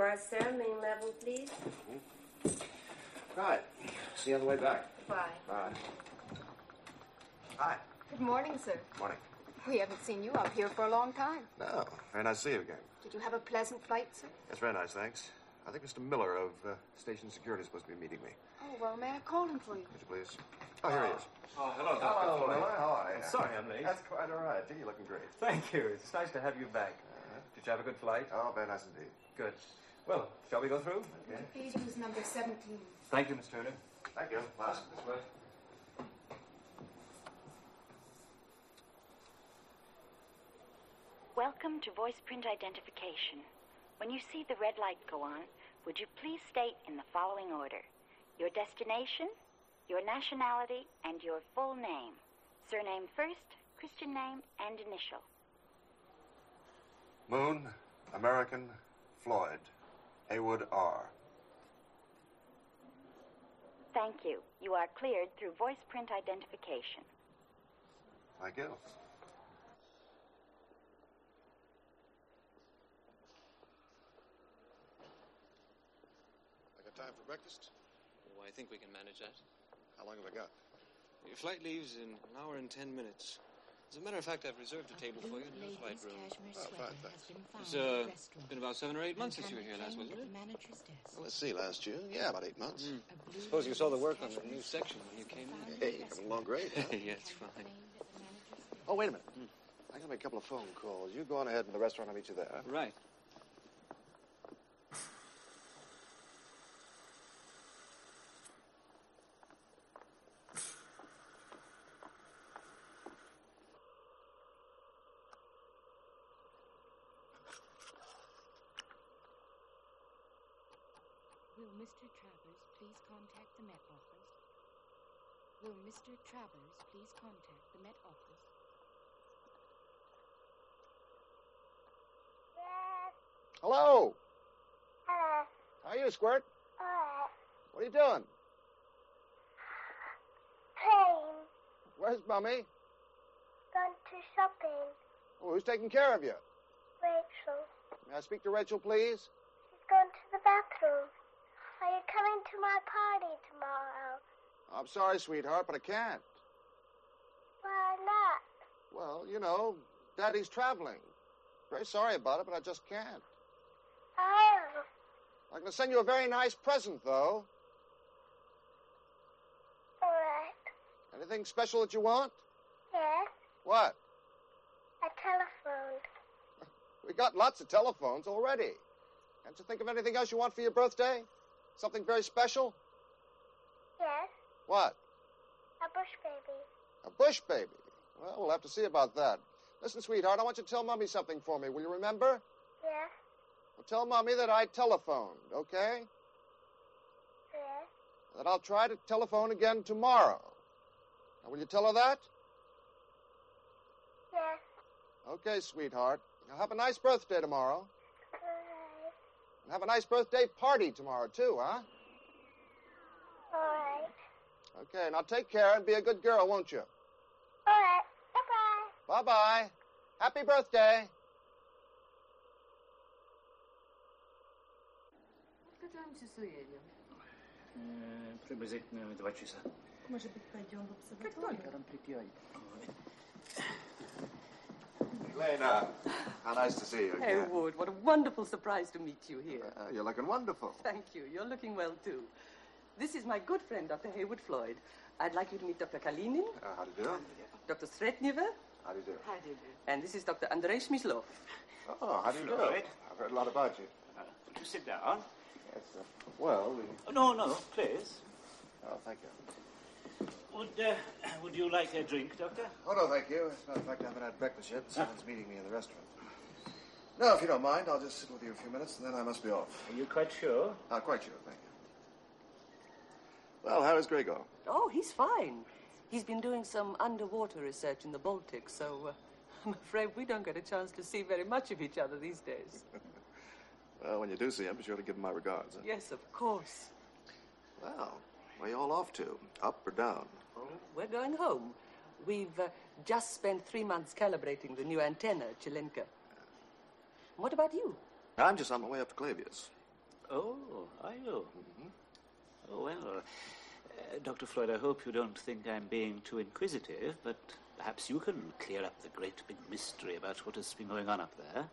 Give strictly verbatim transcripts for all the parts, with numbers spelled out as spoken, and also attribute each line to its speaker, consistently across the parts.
Speaker 1: are, sir. Main level, please.
Speaker 2: Mm-hmm. Right. See you on the way back.
Speaker 1: Bye.
Speaker 2: Bye. Hi.
Speaker 3: Good morning, sir.
Speaker 2: Morning.
Speaker 3: We haven't seen you up here for a long time.
Speaker 2: No. Very nice to see you again.
Speaker 3: Did you have a pleasant flight, sir?
Speaker 2: That's very nice, thanks. I think Mister Miller of uh, Station Security is supposed to be meeting me.
Speaker 3: Oh, well, may I call him for you?
Speaker 2: Would you please? Oh, here he is.
Speaker 4: Oh, hello, Doctor
Speaker 2: Hello,
Speaker 4: Floyd.
Speaker 2: Miller. How are you?
Speaker 4: Sorry I'm late.
Speaker 2: That's quite all right. Gee, you're looking great.
Speaker 4: Thank you. It's nice to have you back.
Speaker 2: Uh-huh.
Speaker 4: Did you have a good flight?
Speaker 2: Oh, very nice indeed.
Speaker 4: Good. Well, shall we go through?
Speaker 3: Okay. Please use number seventeen.
Speaker 4: Thank you, Miss Turner.
Speaker 2: Thank you. Bye.
Speaker 4: This way.
Speaker 5: Welcome to voice print identification. When you see the red light go on, would you please state in the following order your destination, your nationality, and your full name. Surname first, Christian name, and initial.
Speaker 2: Moon, American, Floyd, Haywood R.
Speaker 5: Thank you. You are cleared through voice print identification.
Speaker 2: Thank you.
Speaker 6: I got time for breakfast?
Speaker 7: Oh, I think we can manage that.
Speaker 6: How long have I got?
Speaker 7: Your flight leaves in an hour and ten minutes. As a matter of fact, I've reserved a table for you in your flight room.
Speaker 6: Oh, fine, thanks.
Speaker 7: It's uh, been about seven or eight months since you were here last, wasn't it?
Speaker 6: Well, let's see, last June. Yeah, about eight months.
Speaker 7: Mm. I suppose you saw the work on the new section when you came in.
Speaker 6: Hey, you're coming along great, huh?
Speaker 7: Yeah, it's fine.
Speaker 6: Oh, wait a minute. Mm. I gotta make a couple of phone calls. You go on ahead in the restaurant. I'll meet you there. Huh?
Speaker 7: Right.
Speaker 8: Will Mister Travers please contact the Met Office? Will Mister Travers please contact the Met Office?
Speaker 9: Yes.
Speaker 6: Hello.
Speaker 9: Hello.
Speaker 6: How are you, Squirt?
Speaker 9: All right.
Speaker 6: What are you doing?
Speaker 9: Playing.
Speaker 6: Where's Mummy?
Speaker 9: Gone to shopping.
Speaker 6: Oh, who's taking care of you?
Speaker 9: Rachel.
Speaker 6: May I speak to Rachel, please?
Speaker 9: She's gone to the bathroom. Are you coming to my party tomorrow?
Speaker 6: I'm sorry, sweetheart, but I can't.
Speaker 9: Why not?
Speaker 6: Well, you know, Daddy's traveling. Very sorry about it, but I just can't.
Speaker 9: Oh.
Speaker 6: I'm going to send you a very nice present, though.
Speaker 9: All right.
Speaker 6: Anything special that you want?
Speaker 9: Yes.
Speaker 6: What?
Speaker 9: A telephone.
Speaker 6: We got lots of telephones already. Can't you think of anything else you want for your birthday? Something very special?
Speaker 9: Yes.
Speaker 6: What?
Speaker 9: A bush baby.
Speaker 6: A bush baby? Well, we'll have to see about that. Listen, sweetheart, I want you to tell Mummy something for me. Will you remember?
Speaker 9: Yes.
Speaker 6: Well, tell Mummy that I telephoned, okay?
Speaker 9: Yes.
Speaker 6: That I'll try to telephone again tomorrow. Now, will you tell her that?
Speaker 9: Yes.
Speaker 6: Okay, sweetheart. Now, have a nice birthday tomorrow.
Speaker 9: All right.
Speaker 6: And have a nice birthday party tomorrow, too, huh?
Speaker 9: All right.
Speaker 6: Okay, now take care and be a good girl, won't you?
Speaker 9: All right. Bye-bye.
Speaker 6: Bye-bye. Happy birthday.
Speaker 10: Когда мы все уедем?
Speaker 4: Приблизительно два часа.
Speaker 10: Может быть, пойдем в обсерваторию?
Speaker 4: Как только нам придет.
Speaker 2: Lena, how nice to see you again.
Speaker 10: Haywood, what a wonderful surprise to meet you here.
Speaker 2: Uh, you're looking wonderful.
Speaker 10: Thank you. You're looking well, too. This is my good friend, Doctor Haywood Floyd. I'd like you to meet Doctor Kalinin.
Speaker 2: Uh, how do you do?
Speaker 10: Doctor Sretniver.
Speaker 2: How do you do?
Speaker 10: How do you do? And this is Doctor Andrei Smyslov.
Speaker 2: Oh, how do you do?
Speaker 4: Floyd.
Speaker 2: I've heard a lot about you.
Speaker 4: Uh, would you sit down?
Speaker 2: Yes, uh, well, we...
Speaker 4: Oh, no, no, please.
Speaker 2: Oh, thank you.
Speaker 4: Would, uh, would you like a drink, Doctor?
Speaker 2: Oh, no, thank you. As a matter of fact, I haven't had breakfast yet. Someone's meeting me in the restaurant. No, if you don't mind, I'll just sit with you a few minutes, and then I must be off.
Speaker 4: Are you quite sure?
Speaker 2: Uh, quite sure, thank you. Well, how is Grego?
Speaker 10: Oh, he's fine. He's been doing some underwater research in the Baltic, so uh, I'm afraid we don't get a chance to see very much of each other these days.
Speaker 2: Well, when you do see him, be sure to give him my regards. Huh?
Speaker 10: Yes, of course.
Speaker 2: Well, where you all off to? Up or down?
Speaker 10: Oh, we're going home. We've uh, just spent three months calibrating the new antenna at Chilenka. What about you?
Speaker 2: I'm just on my way up to Clavius.
Speaker 4: Oh, are you? Mm-hmm. Oh, well, uh, Doctor Floyd, I hope you don't think I'm being too inquisitive, but perhaps you can clear up the great big mystery about what has been going on up there.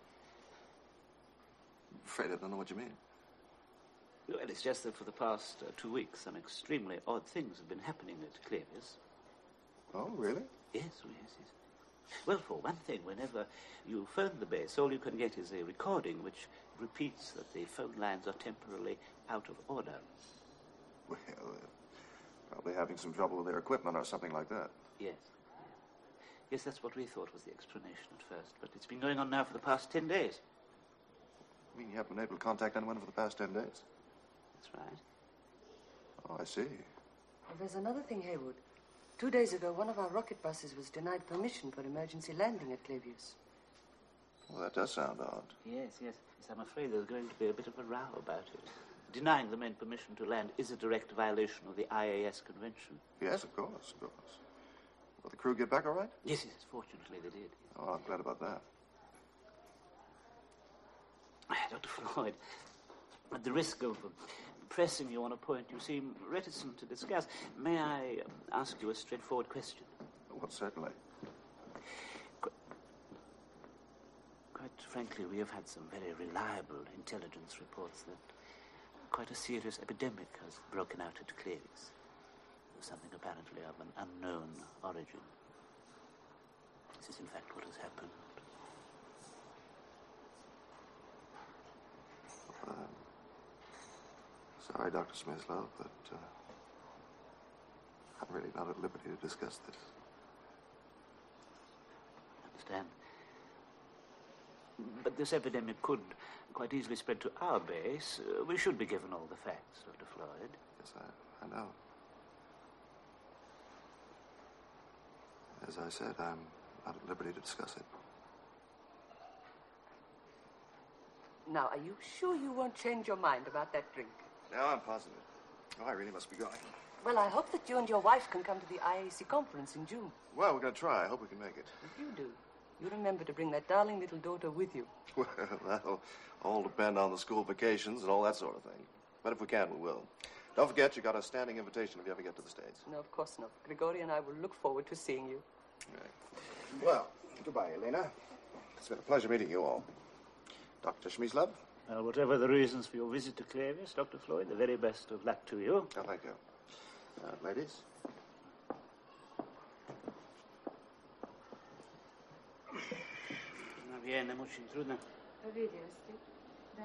Speaker 2: I'm afraid I don't know what you mean.
Speaker 4: Well, it's just that for the past uh, two weeks, some extremely odd things have been happening at Clavius.
Speaker 2: Oh, really?
Speaker 4: Yes, oh, yes, yes. Well, for one thing, whenever you phone the base, all you can get is a recording which repeats that the phone lines are temporarily out of order.
Speaker 2: Well, uh, probably having some trouble with their equipment or something like that.
Speaker 4: Yes. Yes, that's what we thought was the explanation at first, but it's been going on now for the past ten days.
Speaker 2: You mean you haven't been able to contact anyone for the past ten days?
Speaker 4: That's right.
Speaker 2: Oh, I see.
Speaker 10: Well, there's another thing, Haywood. Two days ago, one of our rocket buses was denied permission for emergency landing at Clavius.
Speaker 2: Well, that does sound odd.
Speaker 4: Yes, yes. Yes, I'm afraid there's going to be a bit of a row about it. Denying the men permission to land is a direct violation of the I A S convention.
Speaker 2: Yes, of course, of course. Will the crew get back all right?
Speaker 4: Yes, yes, fortunately they did.
Speaker 2: Oh, I'm glad about that.
Speaker 4: Doctor Floyd, at the risk of pressing you on a point you seem reticent to discuss, may I ask you a straightforward question?
Speaker 2: Well, certainly.
Speaker 4: Qu- quite frankly, we have had some very reliable intelligence reports that quite a serious epidemic has broken out at Clavius. Something apparently of an unknown origin. This is in fact what has happened.
Speaker 2: Um, sorry, Doctor Smyslov, but uh, I'm really not at liberty to discuss this.
Speaker 4: I understand. But this epidemic could quite easily spread to our base. Uh, we should be given all the facts, Doctor Floyd.
Speaker 2: Yes, I, I know. As I said, I'm not at liberty to discuss it.
Speaker 10: Now, are you sure you won't change your mind about that drink?
Speaker 2: No, I'm positive. Oh, I really must be going.
Speaker 10: Well, I hope that you and your wife can come to the I A C conference in June.
Speaker 2: Well, we're going to try. I hope we can make it.
Speaker 10: If you do, you remember to bring that darling little daughter with you.
Speaker 2: Well, that'll all depend on the school vacations and all that sort of thing. But if we can, we will. Don't forget, you got a standing invitation if you ever get to the States.
Speaker 10: No, of course not. Grigori and I will look forward to seeing you.
Speaker 2: Right. Well, goodbye, Elena. It's been a pleasure meeting you all. Doctor Smyslov?
Speaker 4: Well, whatever the reasons for your visit to Clavius, Doctor Floyd, the very best of luck to you.
Speaker 2: Oh, thank you. Uh, ladies?
Speaker 4: Viene mucho intruda.
Speaker 8: Arrivederci. Da.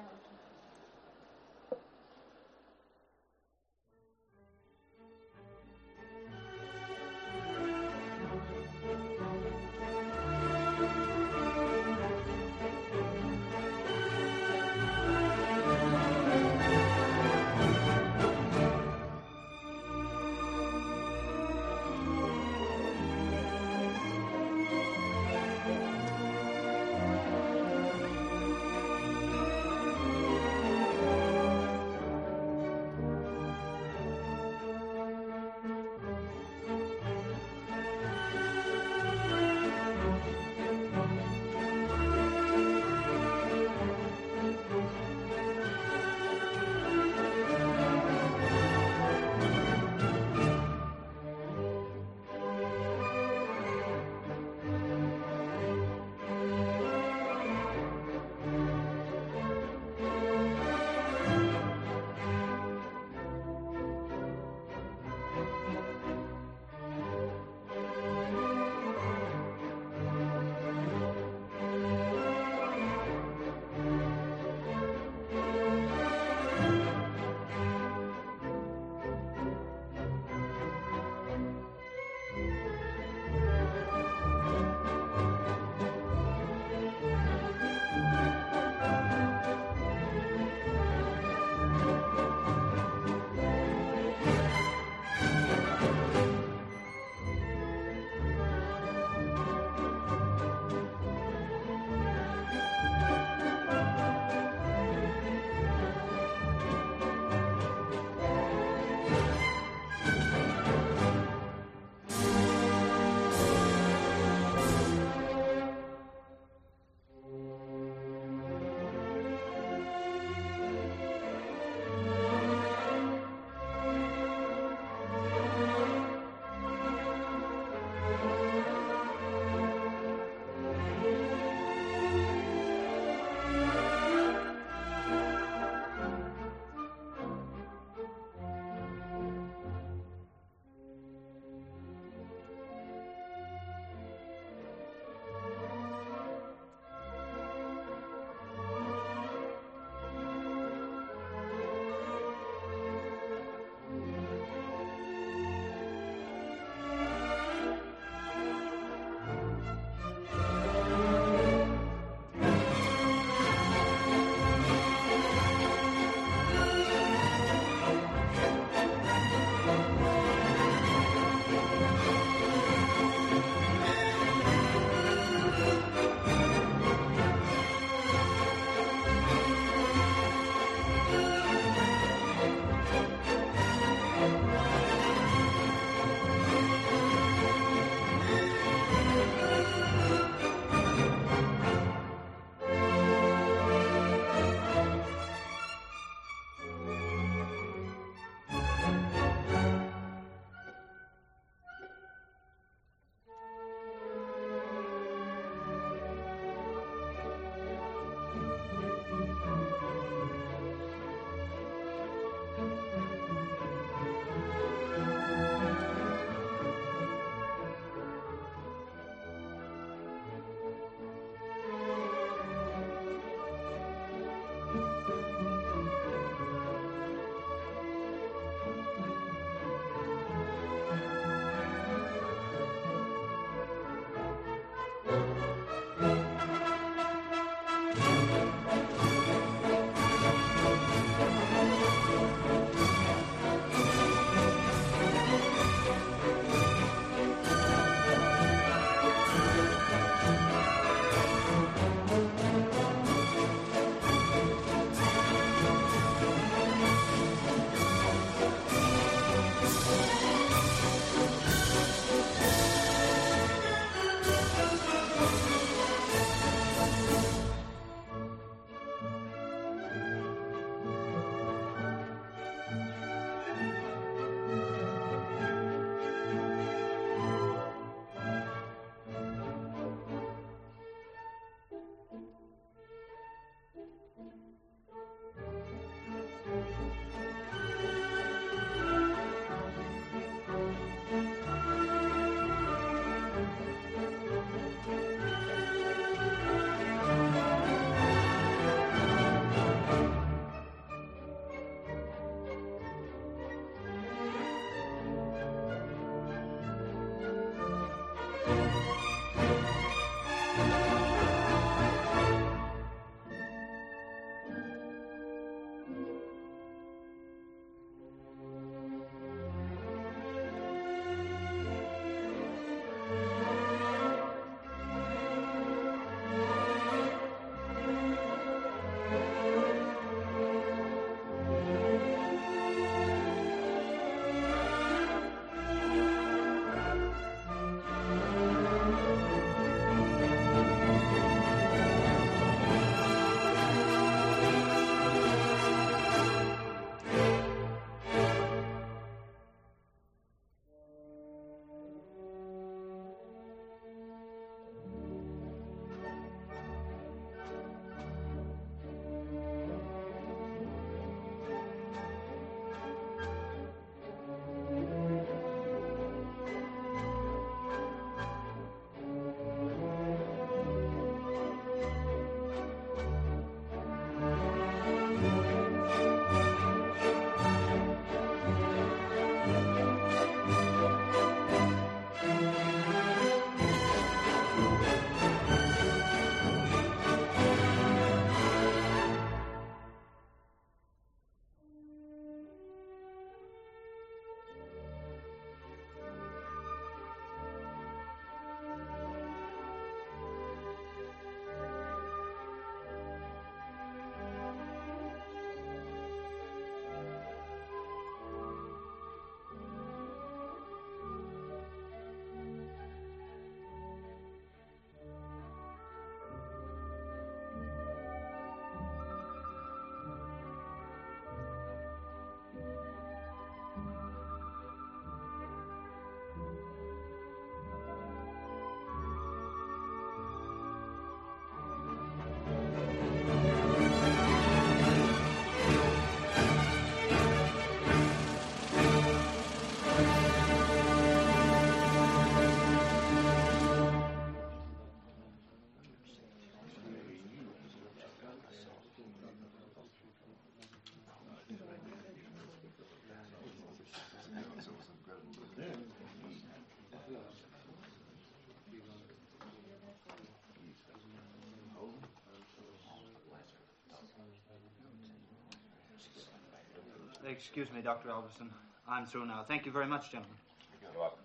Speaker 11: Excuse me, Doctor Alverson. I'm through now. Thank you very much, gentlemen.
Speaker 12: You're welcome.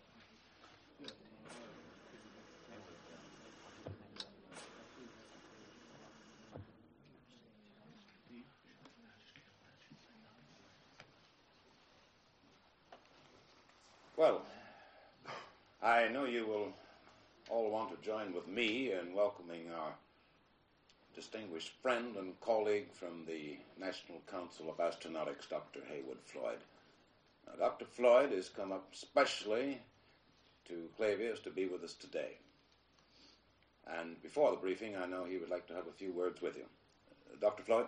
Speaker 12: Well, I know you will all want to join with me in welcoming our distinguished friend and colleague from the National Council of Astronautics, Doctor Heywood Floyd. Now, Doctor Floyd has come up specially to Clavius to be with us today. And before the briefing, I know he would like to have a few words with you. Uh, Doctor Floyd?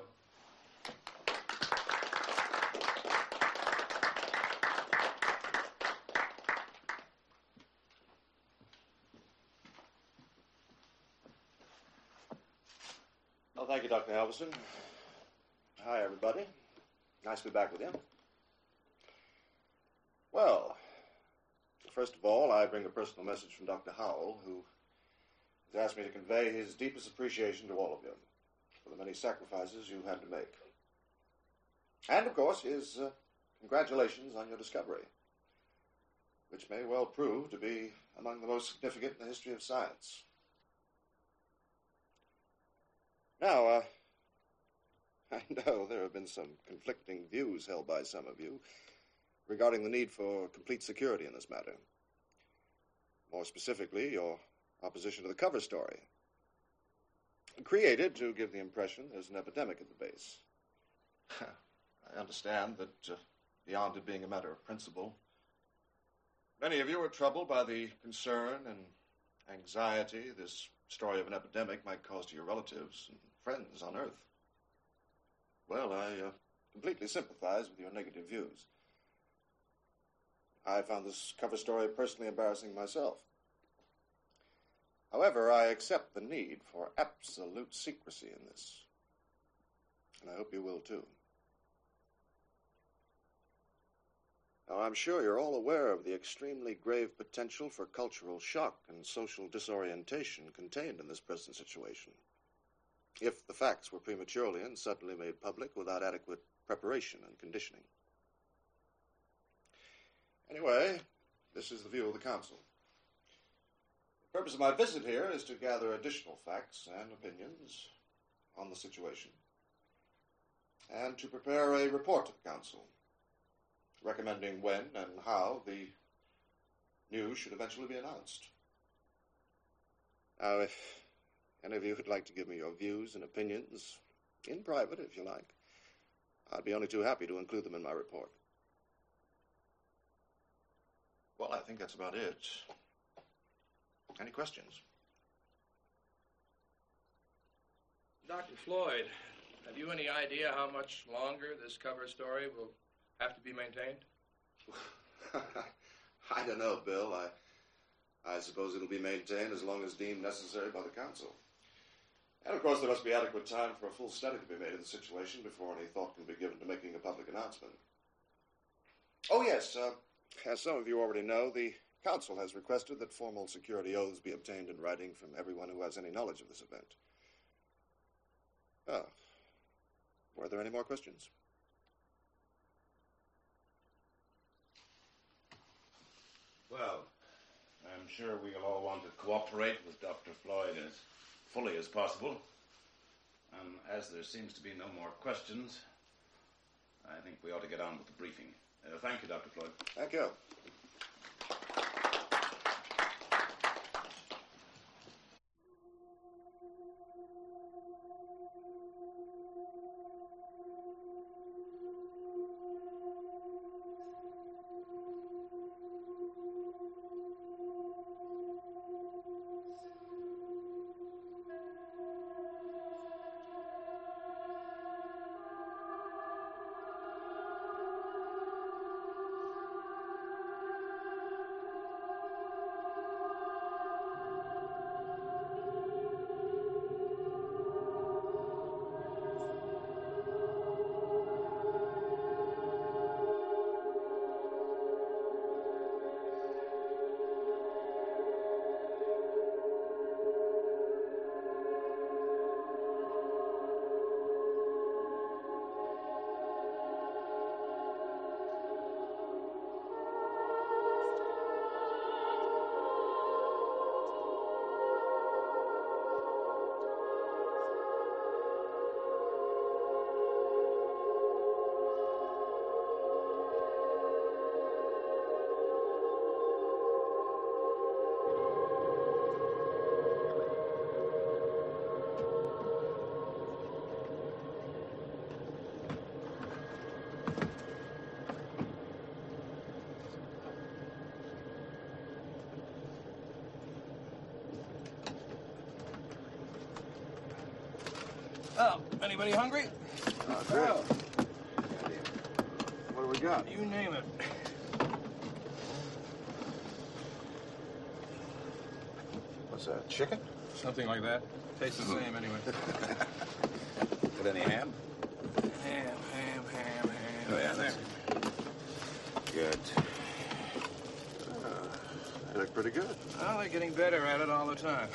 Speaker 6: Well, thank you, Doctor Halverson. Hi, everybody. Nice to be back with you. Well, first of all, I bring a personal message from Doctor Howell, who has asked me to convey his deepest appreciation to all of you for the many sacrifices you had to make. And, of course, his uh, congratulations on your discovery, which may well prove to be among the most significant in the history of science. Now, uh, I know there have been some conflicting views held by some of you regarding the need for complete security in this matter. More specifically, your opposition to the cover story, created to give the impression there's an epidemic at the base. I understand that, uh, beyond it being a matter of principle, many of you are troubled by the concern and anxiety this story of an epidemic might cause to your relatives and friends on Earth. Well, I uh, completely sympathize with your negative views. I found this cover story personally embarrassing myself. However, I accept the need for absolute secrecy in this, and I hope you will too. Now, I'm sure you're all aware of the extremely grave potential for cultural shock and social disorientation contained in this present situation, if the facts were prematurely and suddenly made public without adequate preparation and conditioning. Anyway, this is the view of the Council. The purpose of my visit here is to gather additional facts and opinions on the situation, and to prepare a report to the Council, recommending when and how the news should eventually be announced. Now, if any of you would like to give me your views and opinions, in private, if you like, I'd be only too happy to include them in my report. Well, I think that's about it. Any questions?
Speaker 13: Doctor Floyd, have you any idea how much longer this cover story will have to be maintained?
Speaker 6: I don't know, Bill. I, I suppose it'll be maintained as long as deemed necessary by the Council. And, of course, there must be adequate time for a full study to be made of the situation before any thought can be given to making a public announcement. Oh, yes, uh, as some of you already know, the Council has requested that formal security oaths be obtained in writing from everyone who has any knowledge of this event. Oh. Were there any more questions?
Speaker 12: Well, I'm sure we'll all want to cooperate with Doctor Floyd as fully as possible. And as there seems to be no more questions, I think we ought to get on with the briefing. Uh, thank you, Doctor Floyd.
Speaker 6: Thank you.
Speaker 13: Anybody hungry?
Speaker 2: Uh, great. What do we got?
Speaker 13: You name it.
Speaker 2: What's that, chicken?
Speaker 13: Something like that. Tastes the same anyway.
Speaker 12: Got any ham?
Speaker 13: Ham, ham, ham, ham.
Speaker 12: Oh, yeah, there. Good.
Speaker 2: Uh, they look pretty good.
Speaker 13: Well, they're getting better at it all the time.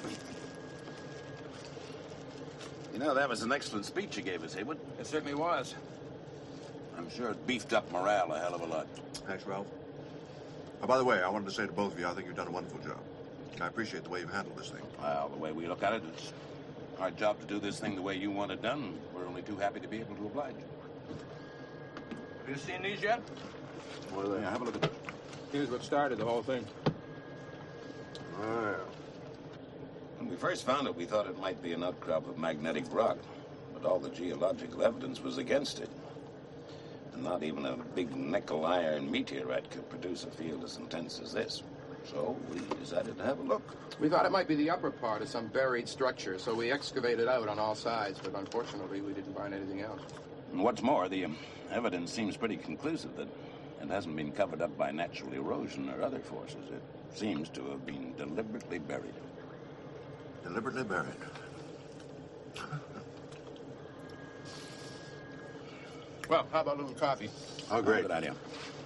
Speaker 12: You know, that was an excellent speech you gave us, Haywood.
Speaker 13: It certainly was.
Speaker 12: I'm sure it beefed up morale a hell of a lot.
Speaker 2: Thanks, Ralph. Oh, by the way, I wanted to say to both of you, I think you've done a wonderful job. I appreciate the way you've handled this thing.
Speaker 12: Well, the way we look at it, it's our job to do this thing the way you want it done. We're only too happy to be able to oblige.
Speaker 13: Have you seen these yet?
Speaker 2: What are they?
Speaker 12: Yeah, have a look at them.
Speaker 13: Here's what started the whole thing.
Speaker 2: Oh, yeah.
Speaker 12: When we first found it, we thought it might be an outcrop of magnetic rock, but all the geological evidence was against it. And not even a big nickel iron meteorite could produce a field as intense as this. So we decided to have a look.
Speaker 13: We thought it might be the upper part of some buried structure, so we excavated out on all sides, but unfortunately we didn't find anything else.
Speaker 12: And what's more, the um, evidence seems pretty conclusive that it hasn't been covered up by natural erosion or other forces. It seems to have been deliberately buried.
Speaker 2: Deliberately buried.
Speaker 13: Well, how about a little coffee?
Speaker 2: Oh, great.
Speaker 12: Good idea.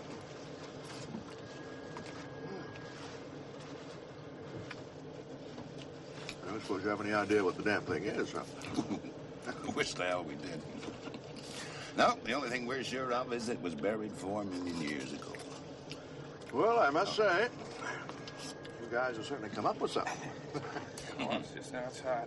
Speaker 2: I don't suppose you have any idea what the damn thing is, huh?
Speaker 12: Wish the hell we did. No, the only thing we're sure of is it was buried four million years ago.
Speaker 2: Well, I must say, you guys have certainly come up with something.
Speaker 13: Oh, it's just outside.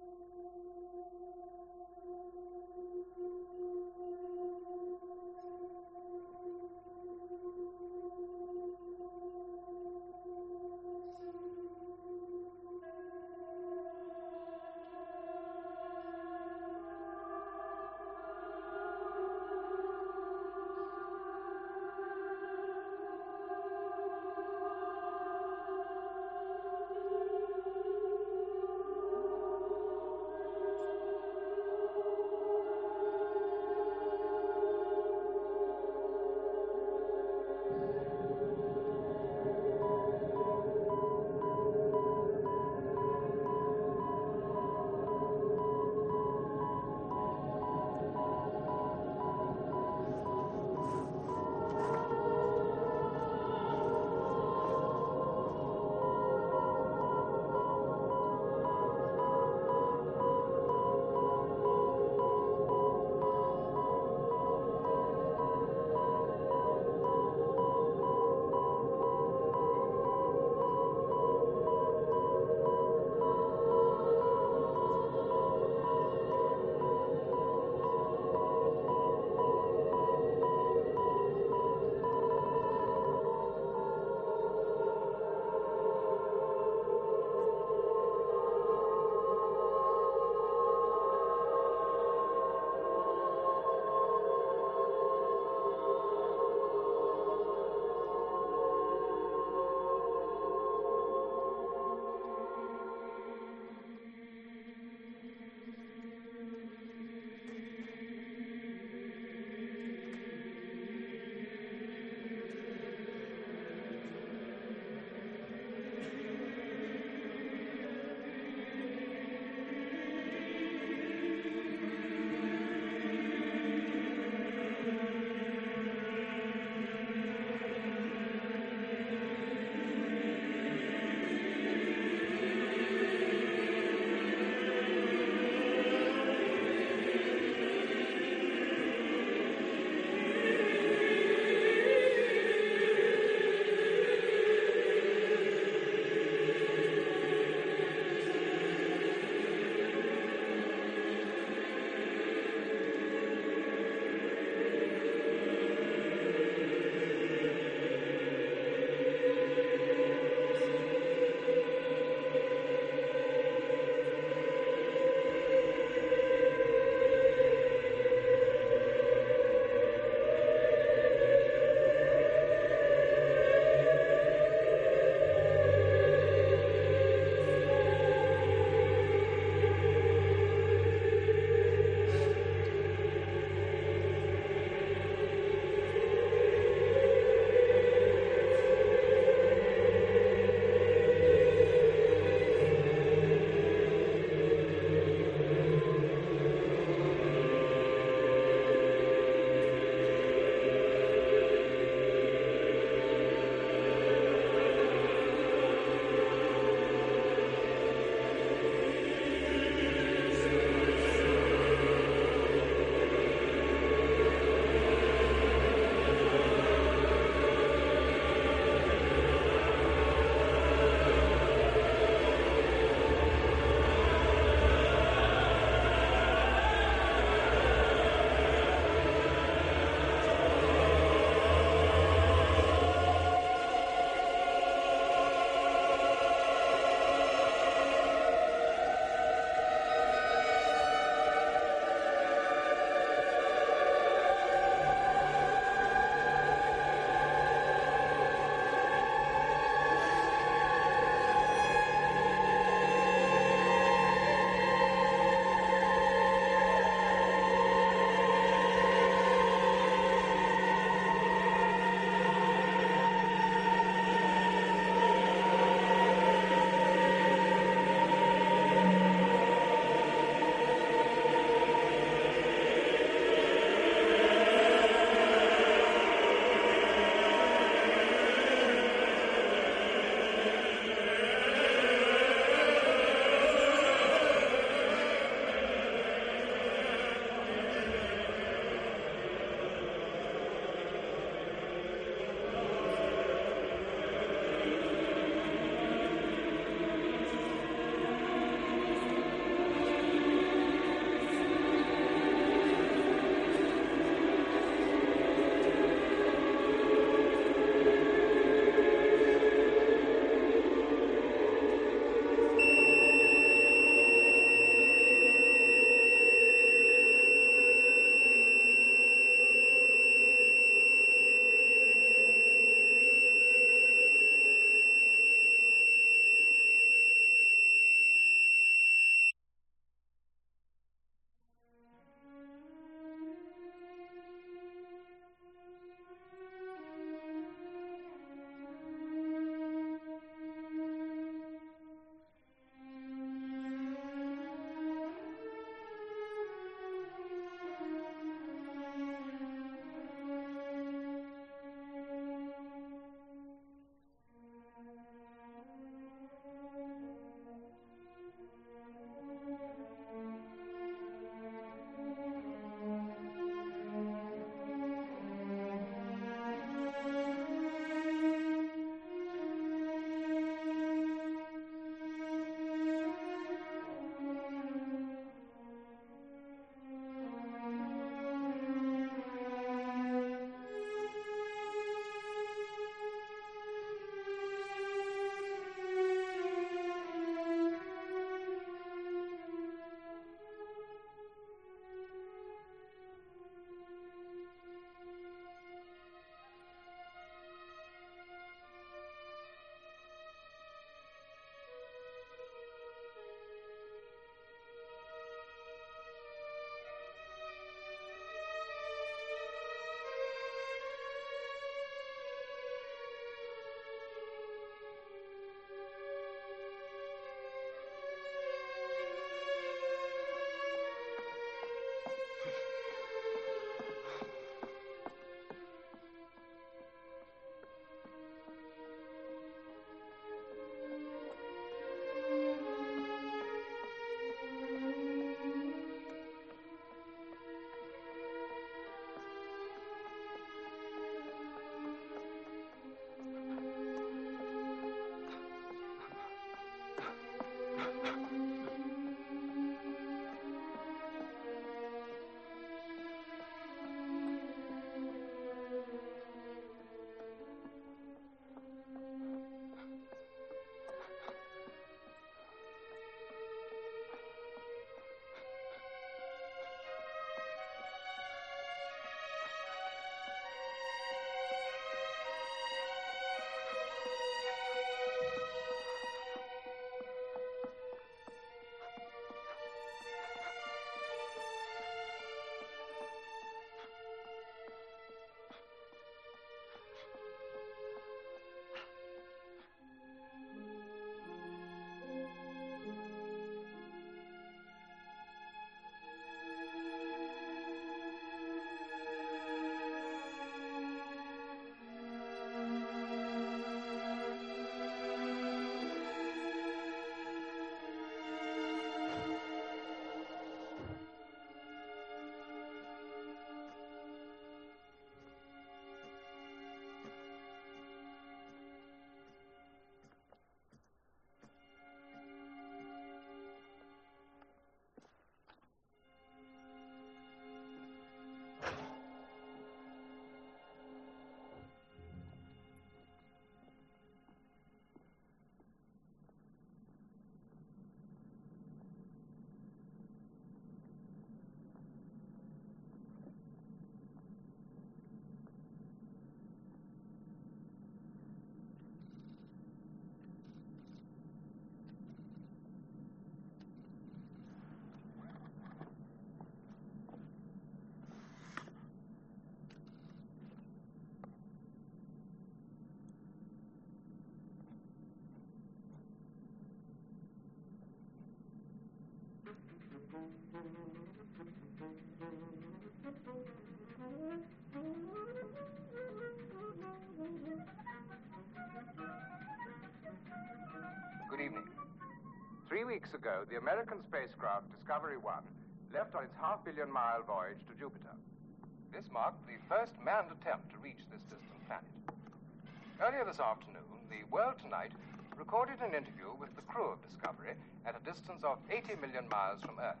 Speaker 14: Good evening. Three weeks ago, the American spacecraft Discovery One left on its half-billion mile voyage to Jupiter. This marked the first manned attempt to reach this distant planet. Earlier this afternoon, the World Tonight recorded an interview with the crew of Discovery at a distance of eighty million miles from Earth.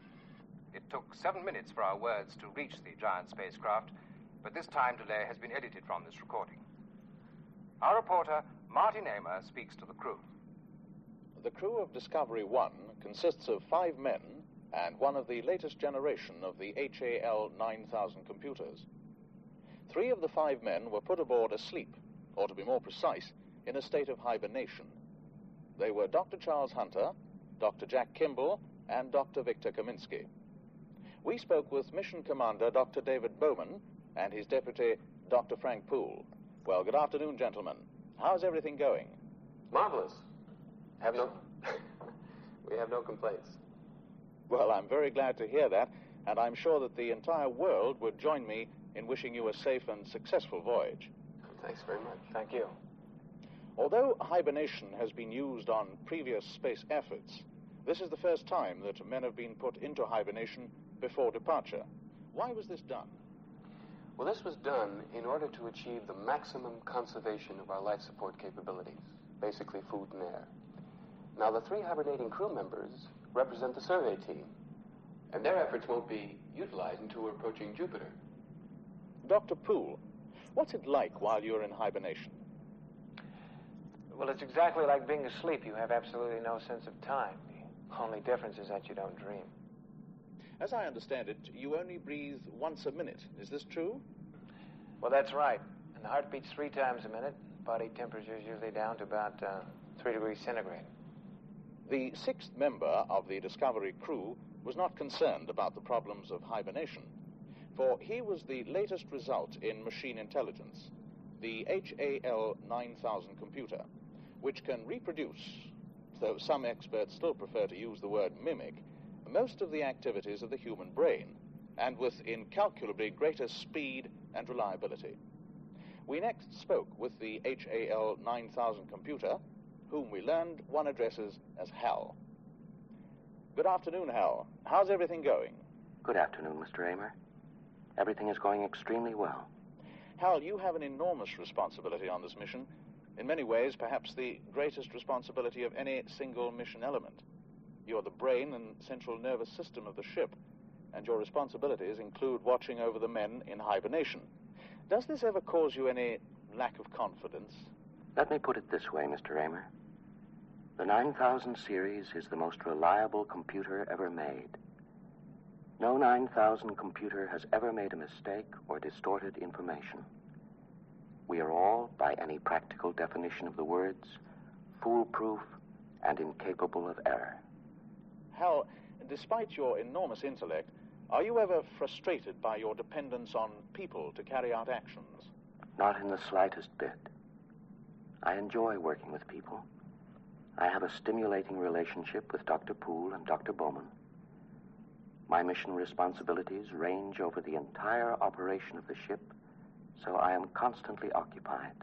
Speaker 14: It took seven minutes for our words to reach the giant spacecraft, but this time delay has been edited from this recording. Our reporter, Martin Amer, speaks to the crew.
Speaker 15: The crew of Discovery One consists of five men and one of the latest generation of the H A L nine thousand computers. Three of the five men were put aboard asleep, or to be more precise, in a state of hibernation. They were Doctor Charles Hunter, Doctor Jack Kimball, and Doctor Victor Kaminsky. We spoke with Mission Commander Doctor David Bowman and his deputy, Doctor Frank Poole. Well, good afternoon, gentlemen. How's everything going?
Speaker 16: Marvelous. Have no... we have no complaints.
Speaker 15: Well, I'm very glad to hear that, and I'm sure that the entire world would join me in wishing you a safe and successful voyage.
Speaker 16: Thanks very much. Thank you.
Speaker 15: Although hibernation has been used on previous space efforts, this is the first time that men have been put into hibernation before departure. Why was this done?
Speaker 16: Well, this was done in order to achieve the maximum conservation of our life support capabilities, basically food and air. Now, the three hibernating crew members represent the survey team, and their efforts won't be utilized until we're approaching Jupiter.
Speaker 15: Doctor Poole, what's it like while you're in hibernation?
Speaker 17: Well, it's exactly like being asleep. You have absolutely no sense of time. The only difference is that you don't dream.
Speaker 15: As I understand it, you only breathe once a minute. Is this true?
Speaker 17: Well, that's right. And the heart beats three times a minute. Body temperature is usually down to about uh, three degrees centigrade.
Speaker 15: The sixth member of the Discovery crew was not concerned about the problems of hibernation, for he was the latest result in machine intelligence, the H A L nine thousand computer, which can reproduce, though some experts still prefer to use the word mimic, most of the activities of the human brain, and with incalculably greater speed and reliability. We next spoke with the H A L nine thousand computer, whom we learned one addresses as Hal. Good afternoon, Hal. How's everything going?
Speaker 18: Good afternoon, Mister Amer. Everything is going extremely well.
Speaker 15: Hal, you have an enormous responsibility on this mission. In many ways, perhaps the greatest responsibility of any single mission element. You're the brain and central nervous system of the ship, and your responsibilities include watching over the men in hibernation. Does this ever cause you any lack of confidence?
Speaker 18: Let me put it this way, Mister Amer. The nine thousand series is the most reliable computer ever made. No nine thousand computer has ever made a mistake or distorted information. We are all, by any practical definition of the words, foolproof and incapable of error.
Speaker 15: Hal, despite your enormous intellect, are you ever frustrated by your dependence on people to carry out actions?
Speaker 18: Not in the slightest bit. I enjoy working with people. I have a stimulating relationship with Doctor Poole and Doctor Bowman. My mission responsibilities range over the entire operation of the ship, so I am constantly occupied.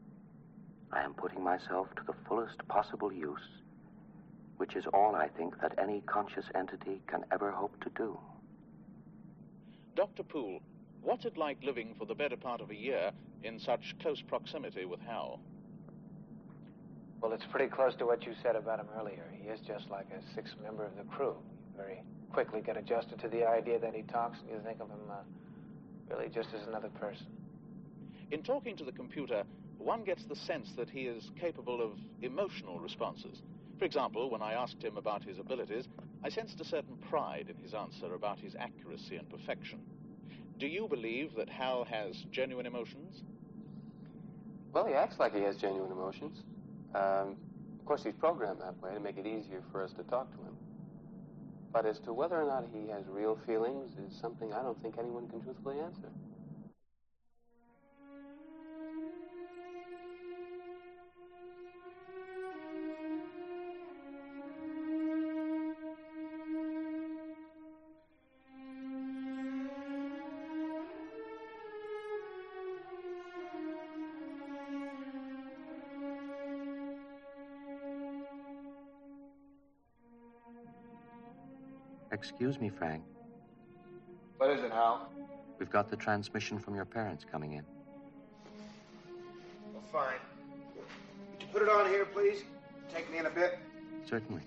Speaker 18: I am putting myself to the fullest possible use, which is all I think that any conscious entity can ever hope to do.
Speaker 15: Doctor Poole, what's it like living for the better part of a year in such close proximity with Hal?
Speaker 17: Well, it's pretty close to what you said about him earlier. He is just like a sixth member of the crew. You very quickly get adjusted to the idea that he talks, and you think of him uh, Really, just as another person.
Speaker 15: In talking to the computer, one gets the sense that he is capable of emotional responses. For example, when I asked him about his abilities, I sensed a certain pride in his answer about his accuracy and perfection. Do you believe that Hal has genuine emotions?
Speaker 16: Well, he acts like he has genuine emotions. Um, of course, he's programmed that way to make it easier for us to talk to him. But as to whether or not he has real feelings is something I don't think anyone can truthfully answer.
Speaker 18: Excuse me, Frank.
Speaker 2: What is it, Hal?
Speaker 18: We've got the transmission from your parents coming in.
Speaker 19: Well, fine. Would you put it on here, please? Take me in a bit.
Speaker 18: Certainly.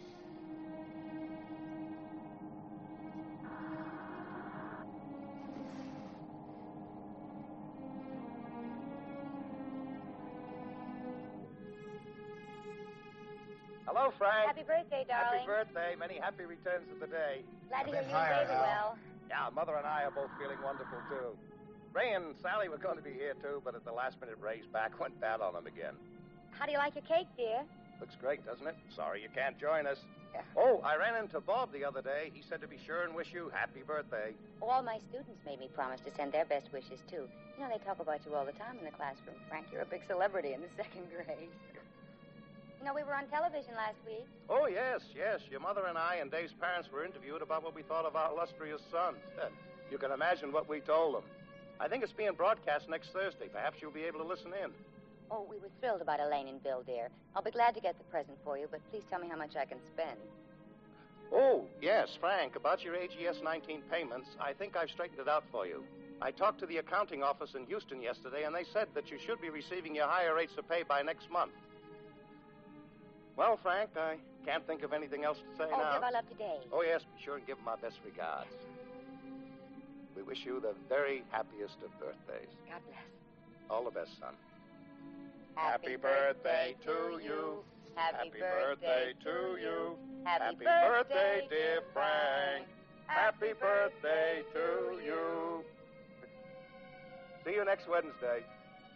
Speaker 20: Hello, Frank.
Speaker 21: Happy birthday, darling.
Speaker 20: Happy birthday. Many happy returns of the day.
Speaker 21: Glad to hear
Speaker 20: bit
Speaker 21: you and
Speaker 20: higher,
Speaker 21: David
Speaker 20: Hal.
Speaker 21: well.
Speaker 20: Yeah, Mother and I are both feeling wonderful, too. Ray and Sally were going to be here, too, but at the last minute, Ray's back went bad on them again.
Speaker 21: How do you like your cake, dear?
Speaker 20: Looks great, doesn't it? Sorry you can't join us. Oh, I ran into Bob the other day. He said to be sure and wish you happy birthday.
Speaker 21: All my students made me promise to send their best wishes, too. You know, they talk about you all the time in the classroom. Frank, you're a big celebrity in the second grade. You know, we were on television last week.
Speaker 20: Oh, yes, yes. Your mother and I and Dave's parents were interviewed about what we thought of our illustrious sons. You can imagine what we told them. I think it's being broadcast next Thursday. Perhaps you'll be able to listen in.
Speaker 21: Oh, we were thrilled about Elaine and Bill, dear. I'll be glad to get the present for you, but please tell me how much I can spend.
Speaker 20: Oh, yes, Frank, about your A G S nineteen payments, I think I've straightened it out for you. I talked to the accounting office in Houston yesterday, and they said that you should be receiving your higher rates of pay by next month. Well, Frank, I can't think of anything else to say
Speaker 21: oh,
Speaker 20: now.
Speaker 21: give our love to Dave.
Speaker 20: Oh, yes, be sure and give him our best regards. We wish you the very happiest of birthdays.
Speaker 21: God bless.
Speaker 20: All the best, son.
Speaker 21: Happy
Speaker 20: birthday to you.
Speaker 21: Happy
Speaker 20: birthday to you.
Speaker 21: Happy
Speaker 20: birthday, dear Frank. Happy birthday to you. See you next Wednesday.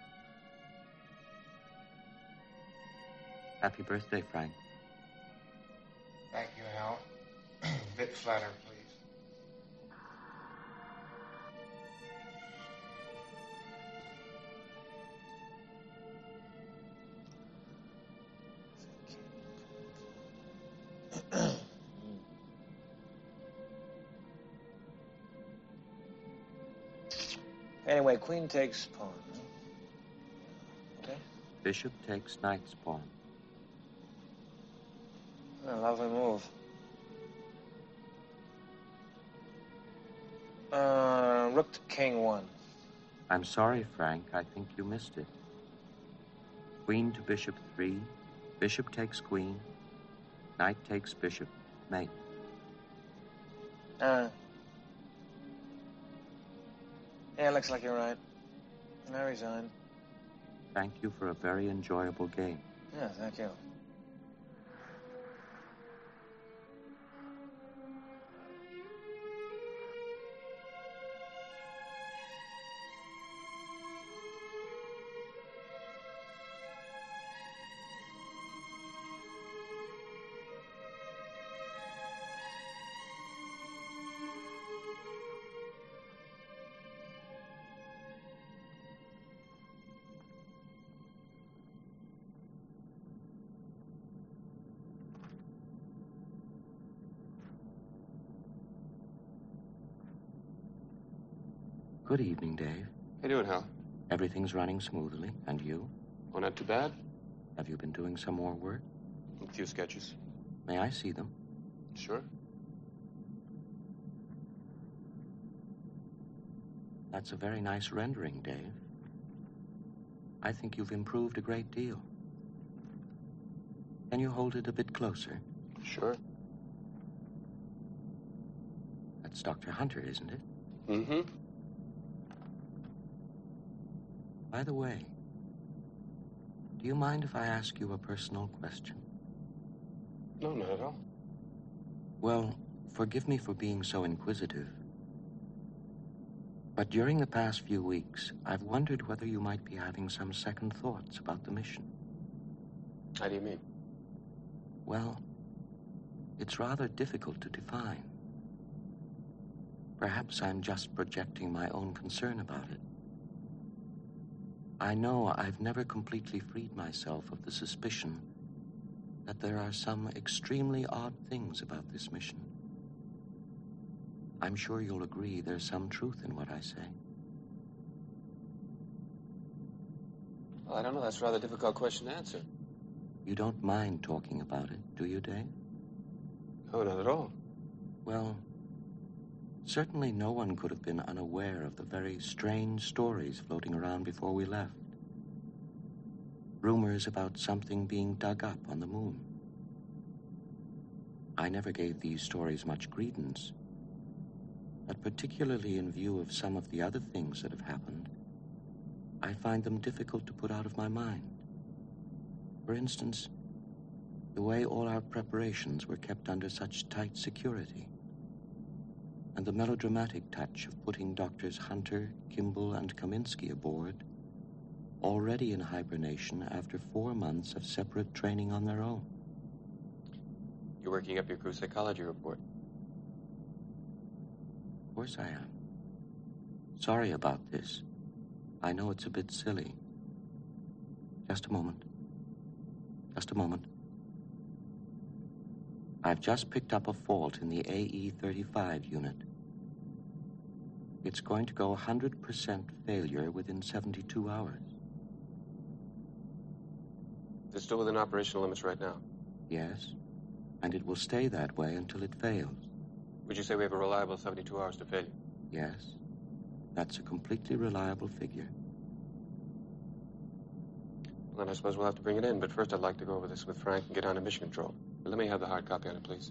Speaker 18: Happy birthday, Frank.
Speaker 19: Thank you, Hal. A bit flatter, please.
Speaker 17: Anyway, queen takes pawn. Huh? Okay.
Speaker 18: Bishop takes knight's pawn.
Speaker 17: A lovely move. Uh, rook to king one.
Speaker 18: I'm sorry, Frank. I think you missed it. Queen to bishop three. Bishop takes queen. Knight takes bishop. Mate.
Speaker 17: Uh. Yeah, looks like you're right. I resign.
Speaker 18: Thank you for a very enjoyable game.
Speaker 17: Yeah, thank you.
Speaker 18: Good evening, Dave.
Speaker 22: How you doing, Hal?
Speaker 18: Everything's running smoothly. And you?
Speaker 22: Oh, not too bad.
Speaker 18: Have you been doing some more work?
Speaker 22: A few sketches.
Speaker 18: May I see them?
Speaker 22: Sure.
Speaker 18: That's a very nice rendering, Dave. I think you've improved a great deal. Can you hold it a bit closer?
Speaker 22: Sure.
Speaker 18: That's Doctor Hunter, isn't it?
Speaker 22: Mm-hmm.
Speaker 18: By the way, do you mind if I ask you a personal question?
Speaker 22: No, not at all.
Speaker 18: Well, forgive me for being so inquisitive. But during the past few weeks, I've wondered whether you might be having some second thoughts about the mission.
Speaker 22: How do you mean?
Speaker 18: Well, it's rather difficult to define. Perhaps I'm just projecting my own concern about it. I know I've never completely freed myself of the suspicion that there are some extremely odd things about this mission. I'm sure you'll agree there's some truth in what I say.
Speaker 22: Well, I don't know. That's a rather difficult question to answer.
Speaker 18: You don't mind talking about it, do you, Dave?
Speaker 22: No, not at all.
Speaker 18: Well, certainly no one could have been unaware of the very strange stories floating around before we left. Rumors about something being dug up on the moon. I never gave these stories much credence, but particularly in view of some of the other things that have happened, I find them difficult to put out of my mind. For instance, the way all our preparations were kept under such tight security, and the melodramatic touch of putting Doctors Hunter, Kimball, and Kaminsky aboard, already in hibernation after four months of separate training on their own.
Speaker 22: You're working up your crew psychology report.
Speaker 18: Of course I am. Sorry about this. I know it's a bit silly. Just a moment. Just a moment. I've just picked up a fault in the A E thirty-five unit. It's going to go one hundred percent failure within seventy-two hours.
Speaker 22: It's still within operational limits right now.
Speaker 18: Yes, and it will stay that way until it fails.
Speaker 22: Would you say we have a reliable seventy-two hours to failure?
Speaker 18: Yes, that's a completely reliable figure.
Speaker 22: Well, then I suppose we'll have to bring it in, but first I'd like to go over this with Frank and get on to mission control. Let me have the hard copy on it, please.